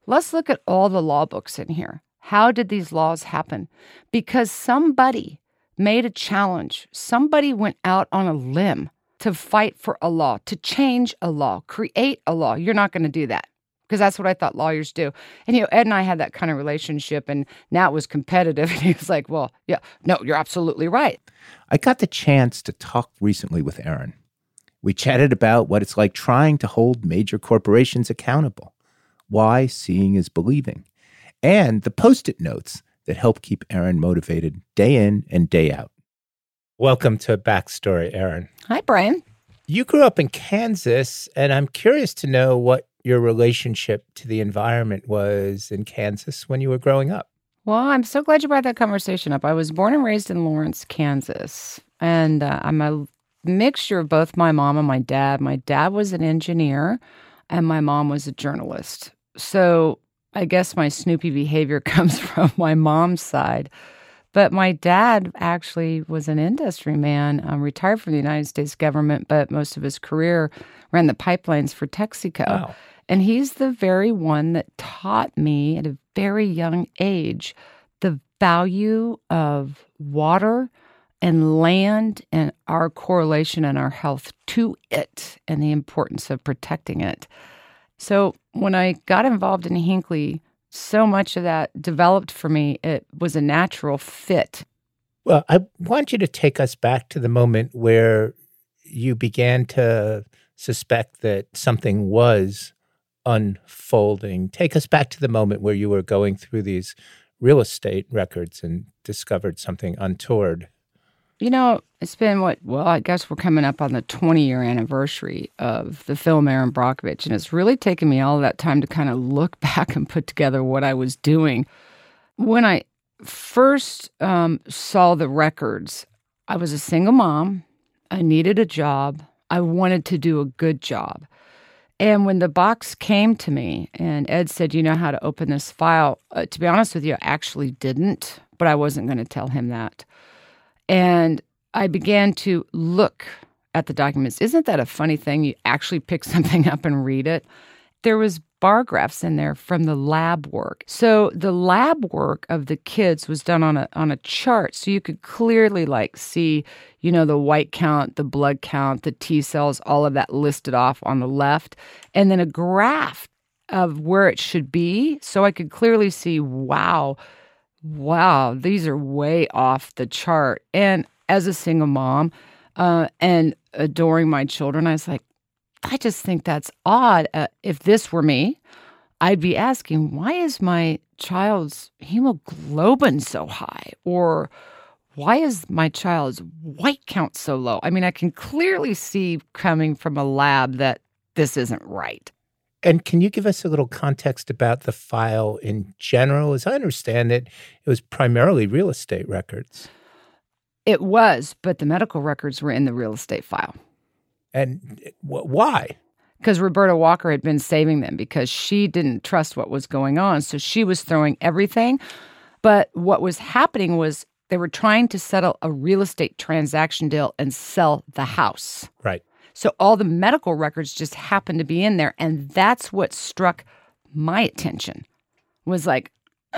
J: let's look at all the law books in here. How did these laws happen? Because somebody made a challenge. Somebody went out on a limb to fight for a law, to change a law, create a law. You're not going to do that, because that's what I thought lawyers do. And, you know, Ed and I had that kind of relationship, and now it was competitive. And he was like, well, yeah, no, you're absolutely right.
C: I got the chance to talk recently with Erin. We chatted about what it's like trying to hold major corporations accountable, why seeing is believing, and the Post-it notes that help keep Erin motivated day in and day out. Welcome to Backstory, Erin.
J: Hi, Brian.
C: You grew up in Kansas, and I'm curious to know what your relationship to the environment was in Kansas when you were growing up.
J: Well, I'm so glad you brought that conversation up. I was born and raised in Lawrence, Kansas, and uh, I'm a mixture of both my mom and my dad. My dad was an engineer, and my mom was a journalist. So I guess my Snoopy behavior comes from my mom's side. But my dad actually was an industry man, um, retired from the United States government, but most of his career ran the pipelines for Texaco.
C: Wow.
J: And he's the very one that taught me at a very young age the value of water and land and our correlation and our health to it and the importance of protecting it. So when I got involved in Hinckley, so much of that developed for me. It was a natural fit.
C: Well, I want you to take us back to the moment where you began to suspect that something was unfolding. Take us back to the moment where you were going through these real estate records and discovered something untoward.
J: You know, it's been what, well, I guess we're coming up on the twenty-year anniversary of the film Erin Brockovich, and it's really taken me all of that time to kind of look back and put together what I was doing. When I first um, saw the records, I was a single mom. I needed a job. I wanted to do a good job. And when the box came to me and Ed said, you know how to open this file, uh, to be honest with you, I actually didn't, but I wasn't going to tell him that. And I began to look at the documents. Isn't that a funny thing? You actually pick something up and read it. There was bar graphs in there from the lab work. So the lab work of the kids was done on a on a chart. So you could clearly like see, you know, the white count, the blood count, the T cells, all of that listed off on the left. And then a graph of where it should be. So I could clearly see, wow, wow, these are way off the chart. And as a single mom uh, and adoring my children, I was like, I just think that's odd. Uh, if this were me, I'd be asking, why is my child's hemoglobin so high? Or why is my child's white count so low? I mean, I can clearly see coming from a lab that this isn't right.
C: And can you give us a little context about the file in general? As I understand it, it was primarily real estate records.
J: It was, but the medical records were in the real estate file.
C: And w- why?
J: Because Roberta Walker had been saving them because she didn't trust what was going on. So she was throwing everything. But what was happening was they were trying to settle a real estate transaction deal and sell the house.
C: Right.
J: So all the medical records just happened to be in there. And that's what struck my attention, was like,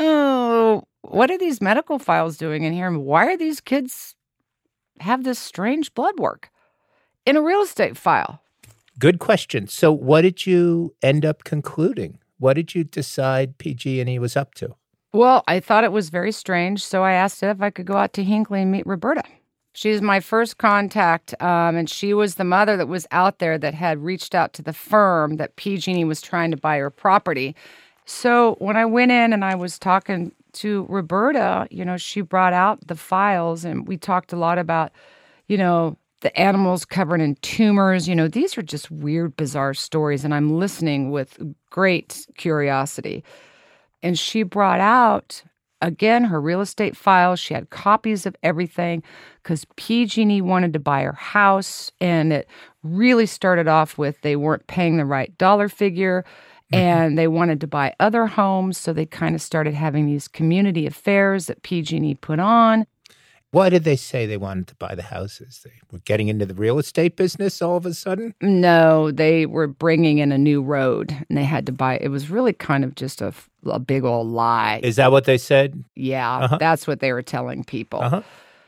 J: oh, what are these medical files doing in here? And why are these kids have this strange blood work in a real estate file?
C: Good question. So what did you end up concluding? What did you decide P G and E was up to?
J: Well, I thought it was very strange. So I asked if I could go out to Hinckley and meet Roberta. She's my first contact, um, and she was the mother that was out there that had reached out to the firm that P G and E was trying to buy her property. So when I went in and I was talking to Roberta, you know, she brought out the files, and we talked a lot about, you know, the animals covered in tumors. You know, these are just weird, bizarre stories, and I'm listening with great curiosity. And she brought out, again, her real estate files. She had copies of everything because P G and E wanted to buy her house. And it really started off with they weren't paying the right dollar figure, mm-hmm. and they wanted to buy other homes. So they kind of started having these community affairs that P G and E put on.
C: Why did they say they wanted to buy the houses? They were getting into the real estate business all of a sudden?
J: No, they were bringing in a new road, and they had to buy. It was really kind of just a, a big old lie.
C: Is that what they said?
J: Yeah,
C: uh-huh.
J: That's what they were telling people.
C: Uh-huh.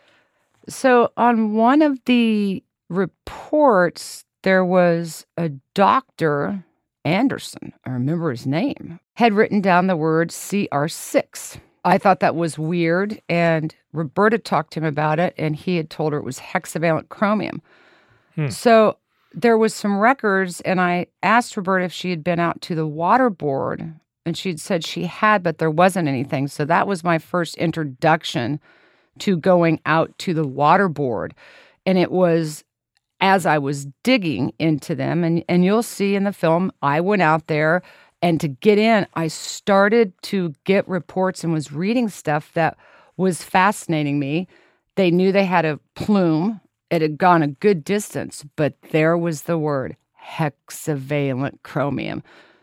J: So on one of the reports, there was a doctor, Anderson, I remember his name, had written down the word C R six. I thought that was weird, and Roberta talked to him about it, and he had told her it was hexavalent chromium. Hmm. So there was some records, and I asked Roberta if she had been out to the water board, and she had said she had, but there wasn't anything. So that was my first introduction to going out to the water board, and it was as I was digging into them, and, and you'll see in the film, I went out there. And to get in, I started to get reports and was reading stuff that was fascinating me. They knew they had a plume. It had gone a good distance, but there was the word hexavalent chromium.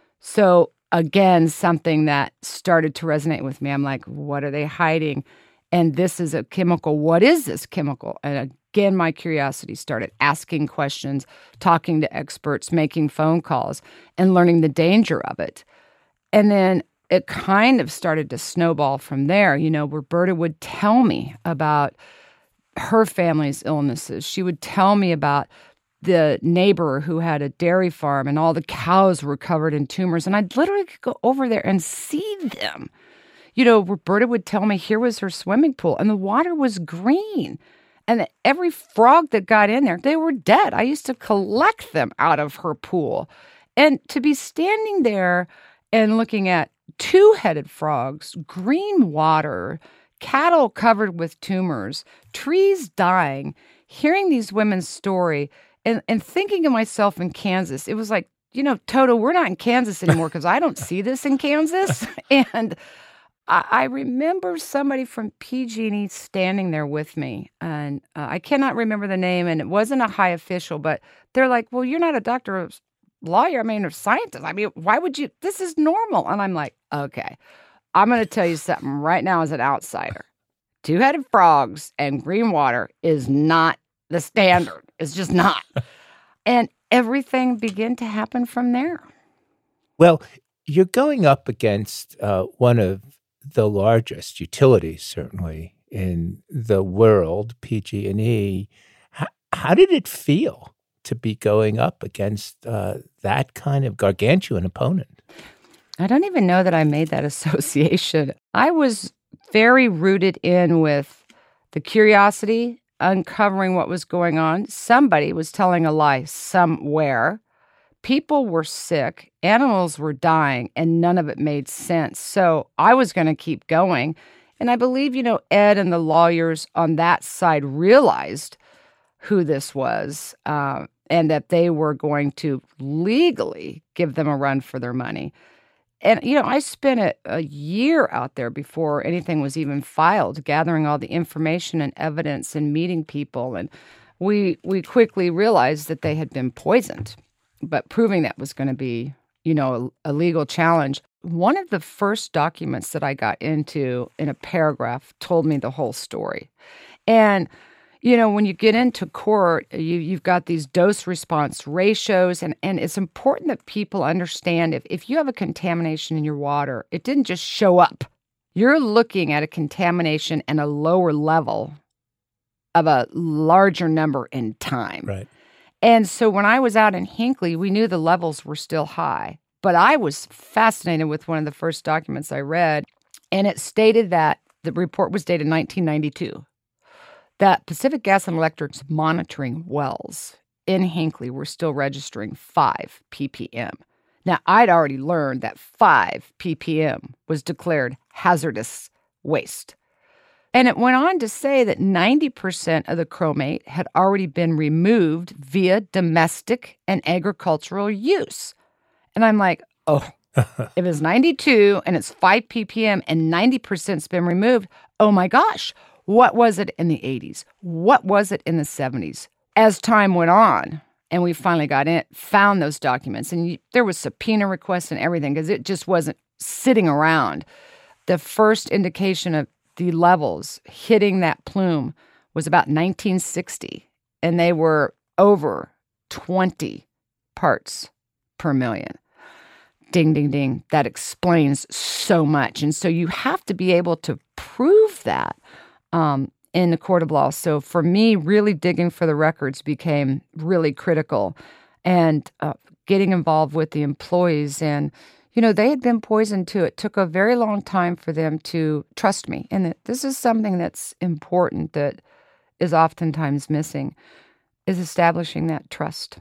J: So again, something that started to resonate with me. I'm like, what are they hiding? And this is a chemical. What is this chemical? And again, my curiosity started asking questions, talking to experts, making phone calls, and learning the danger of it. And then it kind of started to snowball from there. You know, Roberta would tell me about her family's illnesses. She would tell me about the neighbor who had a dairy farm and all the cows were covered in tumors. And I'd literally go over there and see them. You know, Roberta would tell me here was her swimming pool, and the water was green. And every frog that got in there, they were dead. I used to collect them out of her pool. And to be standing there and looking at two-headed frogs, green water, cattle covered with tumors, trees dying, hearing these women's story, and, and thinking of myself in Kansas, it was like, you know, Toto, we're not in Kansas anymore because I don't see this in Kansas. And I remember somebody from P G and E standing there with me, and uh, I cannot remember the name, and it wasn't a high official, but they're like, well, you're not a doctor or lawyer, I mean, or scientist. I mean, why would you? This is normal. And I'm like, okay, I'm going to tell you something right now as an outsider. Two-headed frogs and green water is not the standard. It's just not. And everything began to happen from there.
C: Well, you're going up against uh, one of the largest utilities, certainly, in the world, P G and E. How, how did it feel to be going up against uh, that kind of gargantuan opponent?
J: I don't even know that I made that association. I was very rooted in with the curiosity, uncovering what was going on. Somebody was telling a lie somewhere. People were sick, animals were dying, and none of it made sense. So I was going to keep going. And I believe, you know, Ed and the lawyers on that side realized who this was uh, and that they were going to legally give them a run for their money. And, you know, I spent a, a year out there before anything was even filed, gathering all the information and evidence and meeting people. And we we quickly realized that they had been poisoned. But proving that was going to be, you know, a, a legal challenge. One of the first documents that I got into in a paragraph told me the whole story. And, you know, when you get into court, you, you've got these dose-response ratios, and, and it's important that people understand if, if you have a contamination in your water, it didn't just show up. You're looking at a contamination and a lower level of a larger number in time.
C: Right.
J: And so when I was out in Hinckley, we knew the levels were still high. But I was fascinated with one of the first documents I read, and it stated that the report was dated nineteen ninety-two, that Pacific Gas and Electric's monitoring wells in Hinckley were still registering five P P M. Now, I'd already learned that five P P M was declared hazardous waste. And it went on to say that ninety percent of the chromate had already been removed via domestic and agricultural use. And I'm like, oh, if it's ninety-two and it's five P P M and ninety percent's been removed, oh my gosh, what was it in the eighties? What was it in the seventies? As time went on, and we finally got in, found those documents, and you, there was subpoena requests and everything because it just wasn't sitting around. The first indication of the levels hitting that plume was about nineteen sixty, and they were over twenty parts per million. Ding, ding, ding. That explains so much. And so you have to be able to prove that um, in the court of law. So for me, really digging for the records became really critical, and uh, getting involved with the employees. And, you know, they had been poisoned too. It took a very long time for them to trust me. And that this is something that's important that is oftentimes missing, is establishing that trust.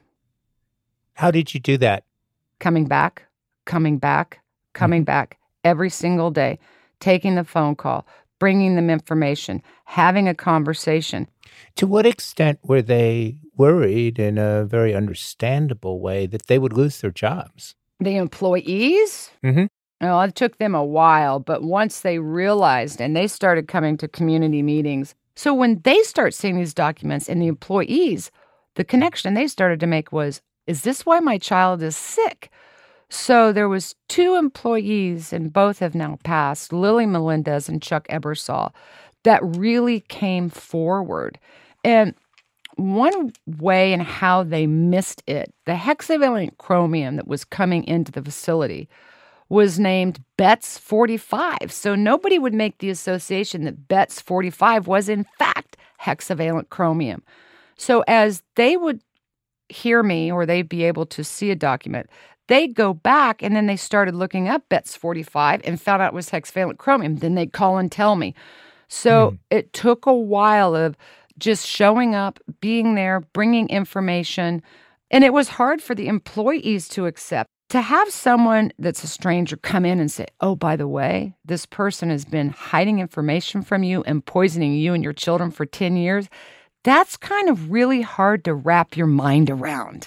C: How did you do that?
J: Coming back, coming back, coming mm-hmm. back every single day, taking the phone call, bringing them information, having a conversation.
C: To what extent were they worried in a very understandable way that they would lose their jobs?
J: The employees?
C: Mm-hmm.
J: Well, it took them a while, but once they realized and they started coming to community meetings. So when they start seeing these documents and the employees, the connection they started to make was, is this why my child is sick? So there was two employees, and both have now passed, Lily Melendez and Chuck Ebersol, that really came forward. And one way in how they missed it, the hexavalent chromium that was coming into the facility was named B E T S forty-five. So nobody would make the association that B E T S forty-five was in fact hexavalent chromium. So as they would hear me or they'd be able to see a document, they'd go back and then they started looking up B E T S forty-five and found out it was hexavalent chromium. Then they'd call and tell me. So mm. it took a while of just showing up, being there, bringing information. And it was hard for the employees to accept. To have someone that's a stranger come in and say, oh, by the way, this person has been hiding information from you and poisoning you and your children for ten years, that's kind of really hard to wrap your mind around.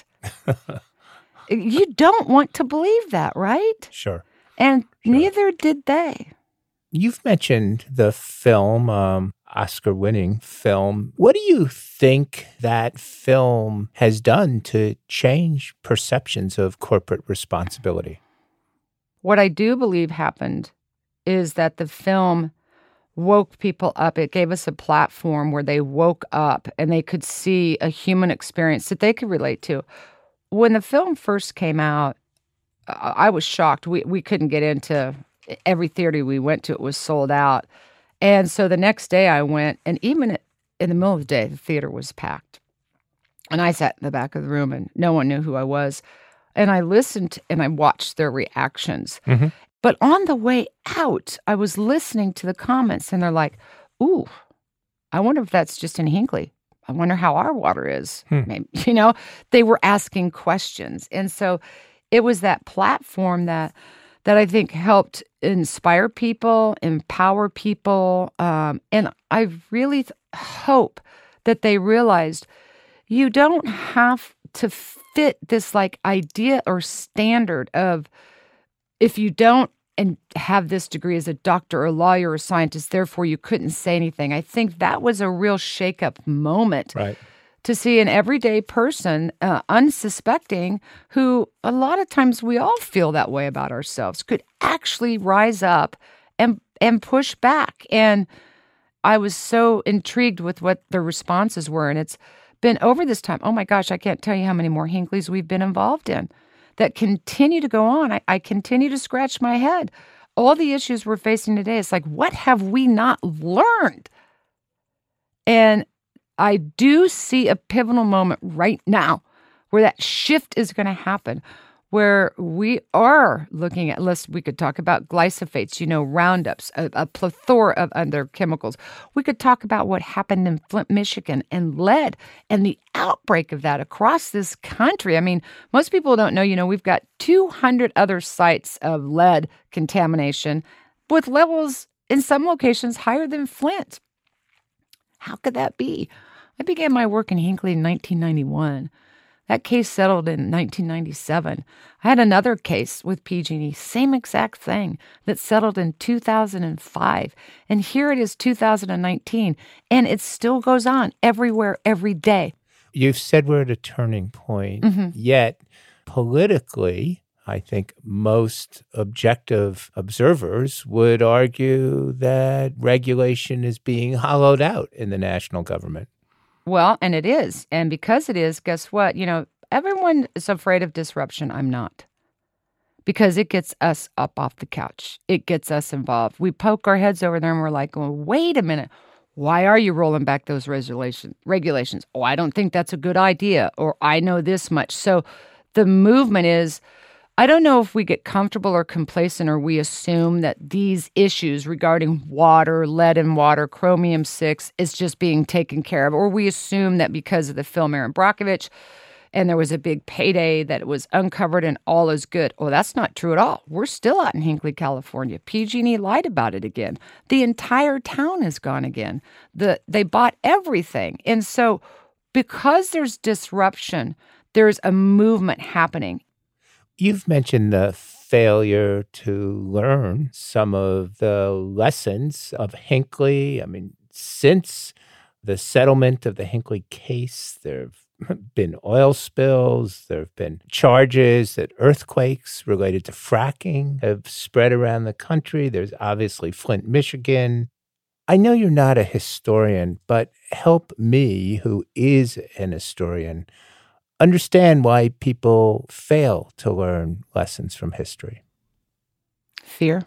J: You don't want to believe that, right?
C: Sure.
J: And
C: sure.
J: neither did they.
C: You've mentioned the film, um, Oscar-winning film. What do you think that film has done to change perceptions of corporate responsibility?
J: What I do believe happened is that the film woke people up. It gave us a platform where they woke up and they could see a human experience that they could relate to. When the film first came out, I was shocked. We we couldn't get into every theater we went to. It was sold out. And so the next day I went, and even in the middle of the day, the theater was packed. And I sat in the back of the room, and no one knew who I was. And I listened, and I watched their reactions. Mm-hmm. But on the way out, I was listening to the comments, and they're like, ooh, I wonder if that's just in Hinckley. I wonder how our water is. Hmm. Maybe, you know, they were asking questions. And so it was that platform that that I think helped inspire people, empower people. Um, and I really th- hope that they realized you don't have to fit this like idea or standard of if you don't and have this degree as a doctor or a lawyer or a scientist, therefore you couldn't say anything. I think that was a real shake-up moment.
C: Right.
J: To see an everyday person, uh, unsuspecting, who a lot of times we all feel that way about ourselves, could actually rise up and and push back. And I was so intrigued with what the responses were. And it's been over this time, oh my gosh, I can't tell you how many more Hinckleys we've been involved in that continue to go on. I, I continue to scratch my head. All the issues we're facing today, it's like, what have we not learned? And I do see a pivotal moment right now where that shift is going to happen, where we are looking at, let's, we could talk about glyphosates, you know, Roundups, a, a plethora of other chemicals. We could talk about what happened in Flint, Michigan, and lead and the outbreak of that across this country. I mean, most people don't know, you know, we've got two hundred other sites of lead contamination with levels in some locations higher than Flint. How could that be? I began my work in Hinckley in nineteen ninety-one. That case settled in nineteen ninety-seven. I had another case with P G and E, same exact thing, that settled in two thousand five. And here it is two thousand nineteen, and it still goes on everywhere, every day.
C: You've said we're at a turning point, mm-hmm. yet politically, I think most objective observers would argue that regulation is being hollowed out in the national government.
J: Well, and it is. And because it is, guess what? You know, everyone is afraid of disruption. I'm not. Because it gets us up off the couch. It gets us involved. We poke our heads over there and we're like, well, wait a minute. Why are you rolling back those resolution, regulations? Oh, I don't think that's a good idea. Or I know this much. So the movement is, I don't know if we get comfortable or complacent or we assume that these issues regarding water, lead in water, chromium six is just being taken care of. Or we assume that because of the film Erin Brockovich and there was a big payday that it was uncovered and all is good. Oh, that's not true at all. We're still out in Hinckley, California. P G and E lied about it again. The entire town is gone again. The, they bought everything. And so because there's disruption, there's a movement happening.
C: You've mentioned the failure to learn some of the lessons of Hinckley. I mean, since the settlement of the Hinckley case, there have been oil spills, there have been charges that earthquakes related to fracking have spread around the country. There's obviously Flint, Michigan. I know you're not a historian, but help me, who is an historian, understand why people fail to learn lessons from history.
J: Fear.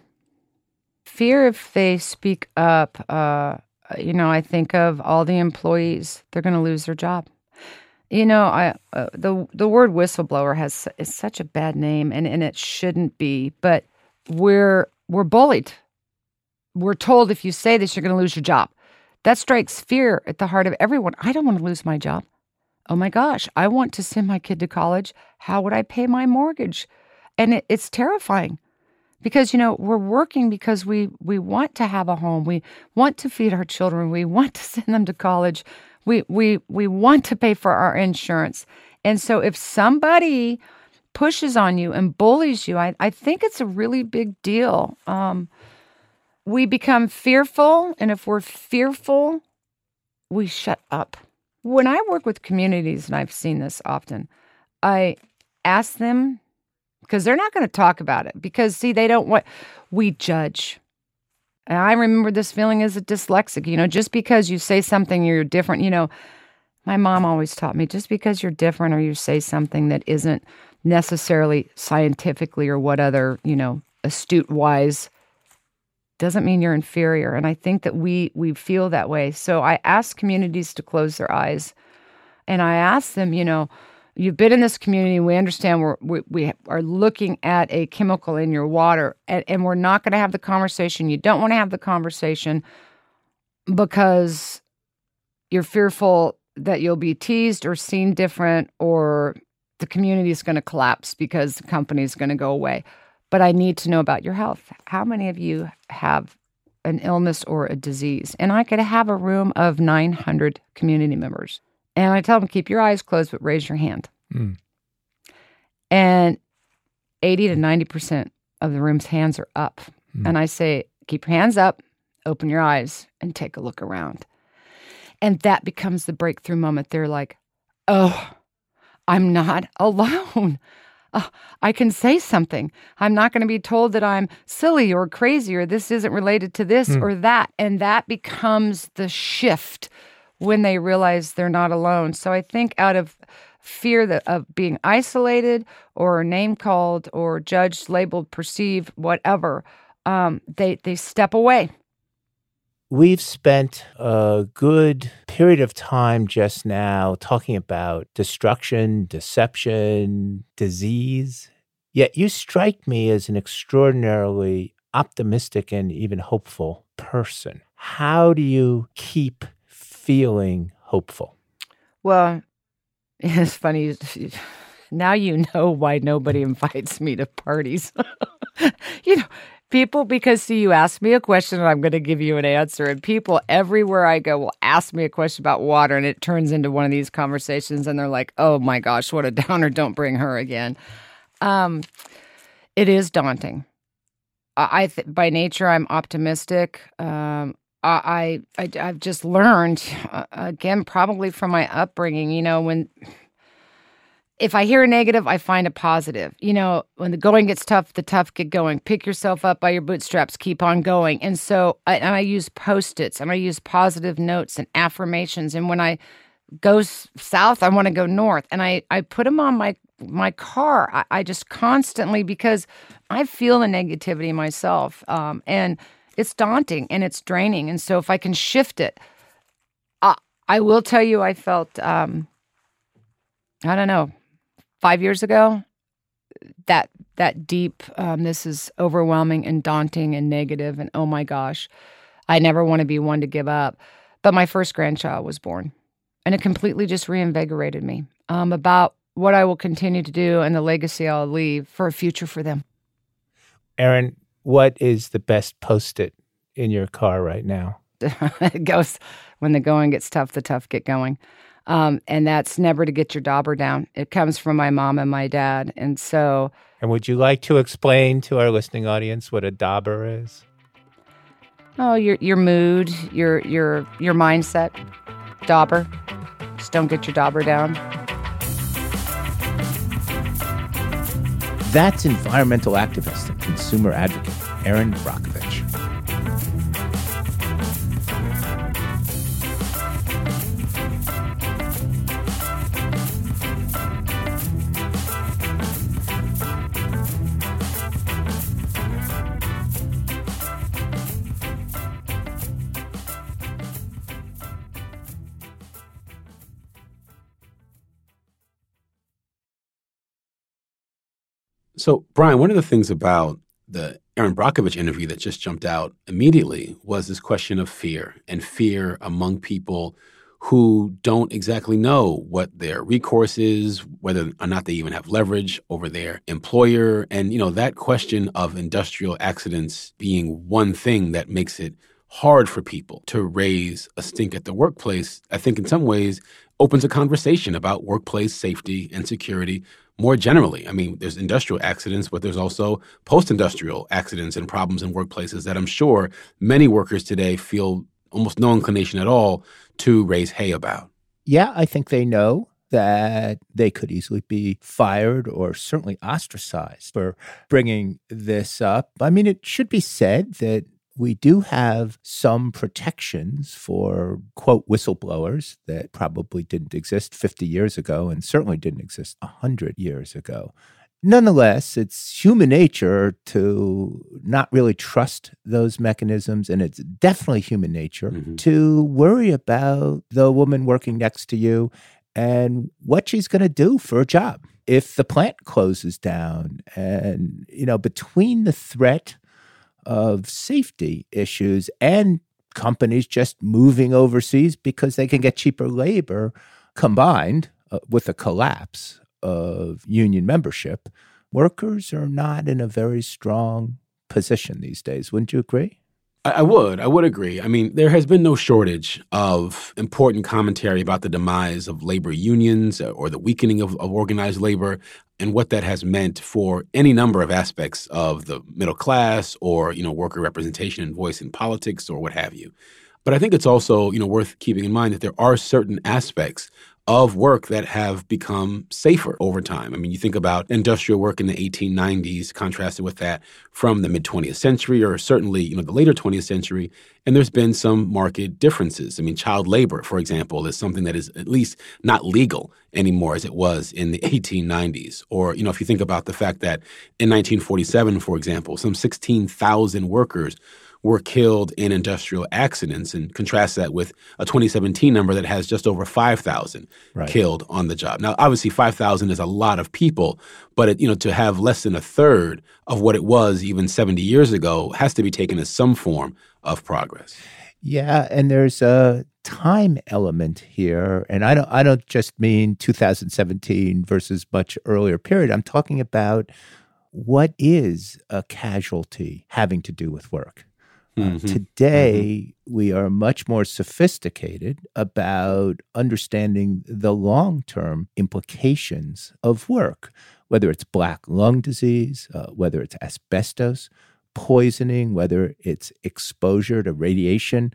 J: Fear if they speak up. Uh, you know, I think of all the employees. They're going to lose their job. You know, I uh, the the word whistleblower has is such a bad name, and, and it shouldn't be. But we're we're bullied. We're told if you say this, you're going to lose your job. That strikes fear at the heart of everyone. I don't want to lose my job. Oh my gosh, I want to send my kid to college. How would I pay my mortgage? And it, it's terrifying because, you know, we're working because we, we want to have a home. We want to feed our children. We want to send them to college. We, we, we want to pay for our insurance. And so if somebody pushes on you and bullies you, I, I think it's a really big deal. Um, we become fearful. And if we're fearful, we shut up. When I work with communities, and I've seen this often, I ask them, because they're not going to talk about it, because, see, they don't want, we judge. And I remember this feeling as a dyslexic, you know, just because you say something, you're different, you know, my mom always taught me, just because you're different or you say something that isn't necessarily scientifically or what other, you know, astute, wise, doesn't mean you're inferior. And I think that we we feel that way. So I ask communities to close their eyes. And I ask them, you know, you've been in this community. We understand we're, we we are looking at a chemical in your water. And, and we're not going to have the conversation. You don't want to have the conversation because you're fearful that you'll be teased or seen different or the community is going to collapse because the company is going to go away. But I need to know about your health. How many of you have an illness or a disease? And I could have a room of nine hundred community members. And I tell them, keep your eyes closed, but raise your hand. Mm. And eighty to ninety percent of the room's hands are up. Mm. And I say, keep your hands up, open your eyes, and take a look around. And that becomes the breakthrough moment. They're like, oh, I'm not alone. Oh, I can say something. I'm not going to be told that I'm silly or crazy or this isn't related to this mm. or that. And that becomes the shift when they realize they're not alone. So I think out of fear that, of being isolated or name called or judged, labeled, perceived, whatever, um, they, they step away.
C: We've spent a good period of time just now talking about destruction, deception, disease. Yet you strike me as an extraordinarily optimistic and even hopeful person. How do you keep feeling hopeful?
J: Well, it's funny. Now you know why nobody invites me to parties. You know, people, because, see, you ask me a question and I'm going to give you an answer. And people everywhere I go will ask me a question about water and it turns into one of these conversations and they're like, oh my gosh, what a downer. Don't bring her again. Um, it is daunting. I, I th- by nature, I'm optimistic. Um, I, I, I've just learned, uh, again, probably from my upbringing, you know, when if I hear a negative, I find a positive. You know, when the going gets tough, the tough get going. Pick yourself up by your bootstraps, keep on going. And so I, and I use Post-its and I use positive notes and affirmations. And when I go south, I want to go north. And I, I put them on my, my car. I, I just constantly, because I feel the negativity myself. Um, and it's daunting and it's draining. And so if I can shift it, uh, I will tell you I felt, um, I don't know, Five years ago, that that deep, um, this is overwhelming and daunting and negative, and oh my gosh, I never want to be one to give up. But my first grandchild was born, and it completely just reinvigorated me um, about what I will continue to do and the legacy I'll leave for a future for them.
C: Erin, what is the best Post-it in your car right now?
J: It goes, when the going gets tough, the tough get going. Um, and that's never to get your dauber down. It comes from my mom and my dad. And so...
C: And would you like to explain to our listening audience what a dauber is?
J: Oh, your your mood, your your your mindset. Dauber. Just don't get your dauber down.
C: That's environmental activist and consumer advocate Erin Brockovich.
B: So, Brian, one of the things about the Erin Brockovich interview that just jumped out immediately was this question of fear, and fear among people who don't exactly know what their recourse is, whether or not they even have leverage over their employer. And, you know, that question of industrial accidents being one thing that makes it hard for people to raise a stink at the workplace, I think in some ways opens a conversation about workplace safety and security more generally. I mean, there's industrial accidents, but there's also post-industrial accidents and problems in workplaces that I'm sure many workers today feel almost no inclination at all to raise hay about.
C: Yeah, I think they know that they could easily be fired or certainly ostracized for bringing this up. I mean, it should be said that we do have some protections for, quote, whistleblowers that probably didn't exist fifty years ago and certainly didn't exist one hundred years ago. Nonetheless, it's human nature to not really trust those mechanisms, and it's definitely human nature mm-hmm. to worry about the woman working next to you and what she's going to do for a job if the plant closes down. And, you know, between the threat of safety issues and companies just moving overseas because they can get cheaper labor, combined uh, with a collapse of union membership, workers are not in a very strong position these days. Wouldn't you agree?
B: I, I would. I would agree. I mean, there has been no shortage of important commentary about the demise of labor unions or the weakening of, of organized labor and what that has meant for any number of aspects of the middle class or, you know, worker representation and voice in politics or what have you. But I think it's also, you know, worth keeping in mind that there are certain aspects of work that have become safer over time. I mean, you think about industrial work in the eighteen nineties contrasted with that from the mid-twentieth century or certainly, you know, the later twentieth century, and there's been some marked differences. I mean, child labor, for example, is something that is at least not legal anymore as it was in the eighteen nineties. Or, you know, if you think about the fact that in nineteen forty-seven, for example, some sixteen thousand workers were killed in industrial accidents, and contrast that with a twenty seventeen number that has just over five thousand right. killed on the job. Now, obviously, five thousand is a lot of people, but it, you know, to have less than a third of what it was even seventy years ago has to be taken as some form of progress.
C: Yeah, and there's a time element here, and I don't I don't just mean two thousand seventeen versus much earlier period. I'm talking about what is a casualty having to do with work. Mm-hmm. Uh, today, mm-hmm. we are much more sophisticated about understanding the long-term implications of work, whether it's black lung disease, uh, whether it's asbestos, poisoning, whether it's exposure to radiation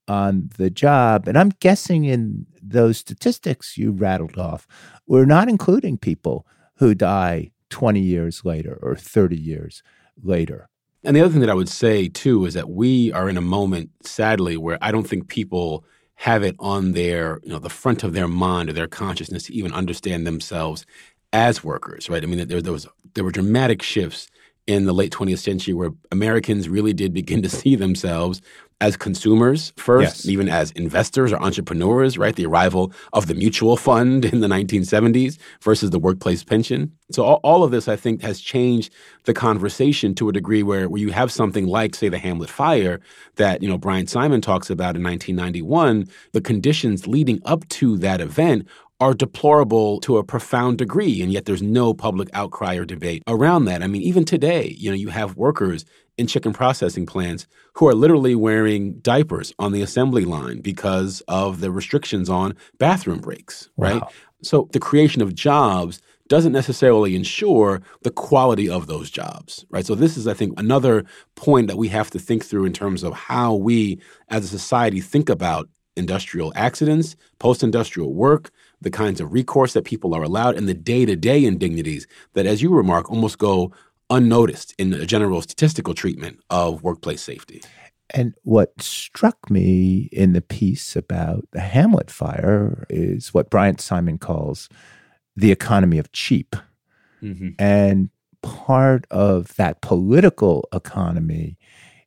C: on the job. And I'm guessing in those statistics you rattled off, we're not including people who die twenty years later or thirty years later.
B: And the other thing that I would say, too, is that we are in a moment, sadly, where I don't think people have it on their, you know, the front of their mind or their consciousness to even understand themselves as workers, right? I mean, there, there was there were dramatic shifts in the late twentieth century where Americans really did begin to see themselves as consumers first, yes. even as investors or entrepreneurs, right? The arrival of the mutual fund in the nineteen seventies versus the workplace pension. So all, all of this, I think, has changed the conversation to a degree where, where you have something like, say, the Hamlet Fire that, you know, Brian Simon talks about in nineteen ninety-one. The conditions leading up to that event are deplorable to a profound degree, and yet there's no public outcry or debate around that. I mean, even today, you know, you have workers in chicken processing plants who are literally wearing diapers on the assembly line because of the restrictions on bathroom breaks, right?
C: Wow.
B: So the creation of jobs doesn't necessarily ensure the quality of those jobs, right? So this is, I think, another point that we have to think through in terms of how we as a society think about industrial accidents, post-industrial work, the kinds of recourse that people are allowed, and the day-to-day indignities that, as you remark, almost go unnoticed in a general statistical treatment of workplace safety.
C: And what struck me in the piece about the Hamlet Fire is what Brian Simon calls the economy of cheap. Mm-hmm. And part of that political economy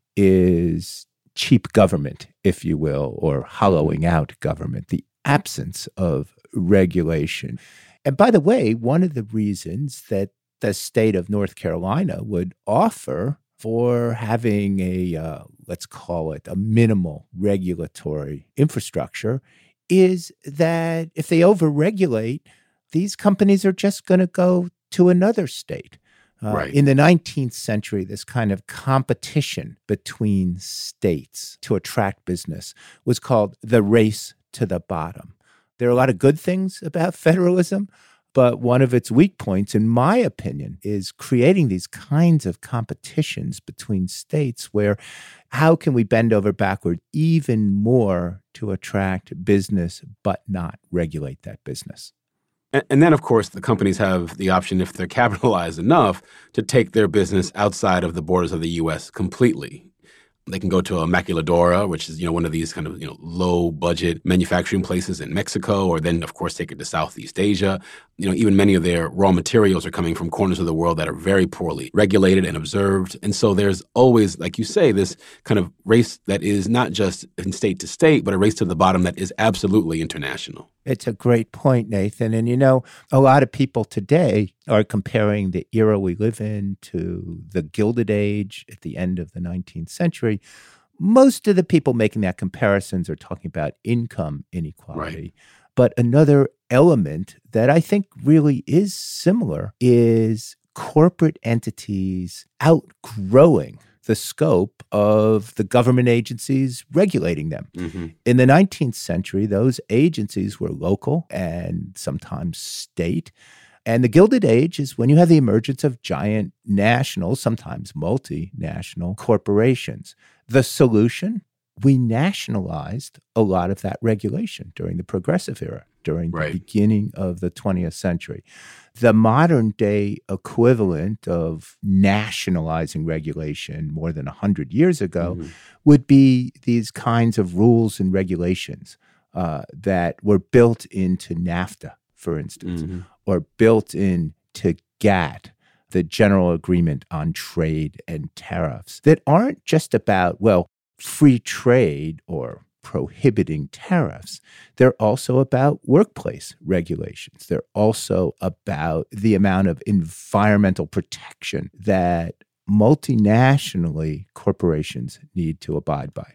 C: is cheap government, if you will, or hollowing out government, the absence of regulation. And by the way, one of the reasons that the state of North Carolina would offer for having a, uh, let's call it a minimal regulatory infrastructure is that if they overregulate, these companies are just going to go to another state. Uh,
B: right.
C: In the nineteenth century, this kind of competition between states to attract business was called the race to the bottom. There are a lot of good things about federalism, but one of its weak points, in my opinion, is creating these kinds of competitions between states where how can we bend over backward even more to attract business but not regulate that business?
B: And, and then, of course, the companies have the option, if they're capitalized enough, to take their business outside of the borders of the U S completely. They can go to a Maquiladora, which is, you know, one of these kind of, you know, low budget manufacturing places in Mexico, or then, of course, take it to Southeast Asia. You know, even many of their raw materials are coming from corners of the world that are very poorly regulated and observed. And so there's always, like you say, this kind of race that is not just in state to state, but a race to the bottom that is absolutely international.
C: It's a great point, Nathan. And, you know, a lot of people today are comparing the era we live in to the Gilded Age at the end of the nineteenth century. Most of the people making that comparisons are talking about income inequality.
B: Right.
C: But another element that I think really is similar is corporate entities outgrowing the scope of the government agencies regulating them. Mm-hmm. In the nineteenth century, those agencies were local and sometimes state. And the Gilded Age is when you have the emergence of giant national, sometimes multinational corporations. The solution? We nationalized a lot of that regulation during the Progressive era, during
B: right.
C: the beginning of the twentieth century. The modern day equivalent of nationalizing regulation more than one hundred years ago mm-hmm. would be these kinds of rules and regulations uh, that were built into NAFTA, for instance, mm-hmm. or built into GATT, the General Agreement on Trade and Tariffs, that aren't just about, well, free trade or prohibiting tariffs. They're also about workplace regulations. They're also about the amount of environmental protection that multinationally corporations need to abide by.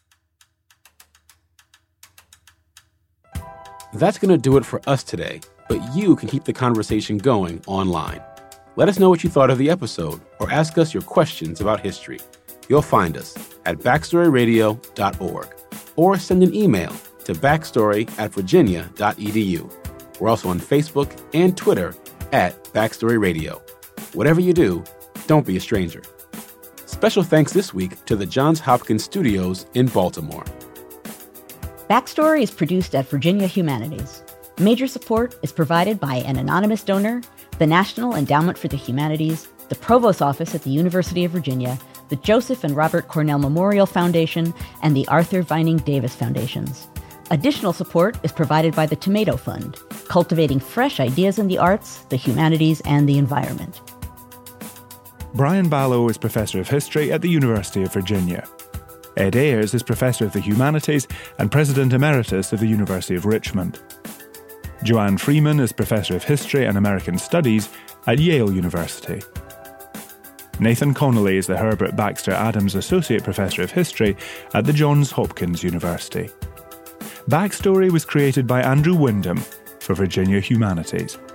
B: That's going to do it for us today, but you can keep the conversation going online. Let us know what you thought of the episode or ask us your questions about history. You'll find us at backstory radio dot org or send an email to backstory at virginia dot e d u. We're also on Facebook and Twitter at Backstory Radio. Whatever you do, don't be a stranger. Special thanks this week to the Johns Hopkins Studios in Baltimore.
K: Backstory is produced at Virginia Humanities. Major support is provided by an anonymous donor, the National Endowment for the Humanities, the Provost Office at the University of Virginia, the Joseph and Robert Cornell Memorial Foundation, and the Arthur Vining Davis Foundations. Additional support is provided by the Tomato Fund, cultivating fresh ideas in the arts, the humanities, and the environment.
L: Brian Balogh is Professor of History at the University of Virginia. Ed Ayers is Professor of the Humanities and President Emeritus of the University of Richmond. Joanne Freeman is Professor of History and American Studies at Yale University. Nathan Connolly is the Herbert Baxter Adams Associate Professor of History at the Johns Hopkins University. Backstory was created by Andrew Wyndham for Virginia Humanities.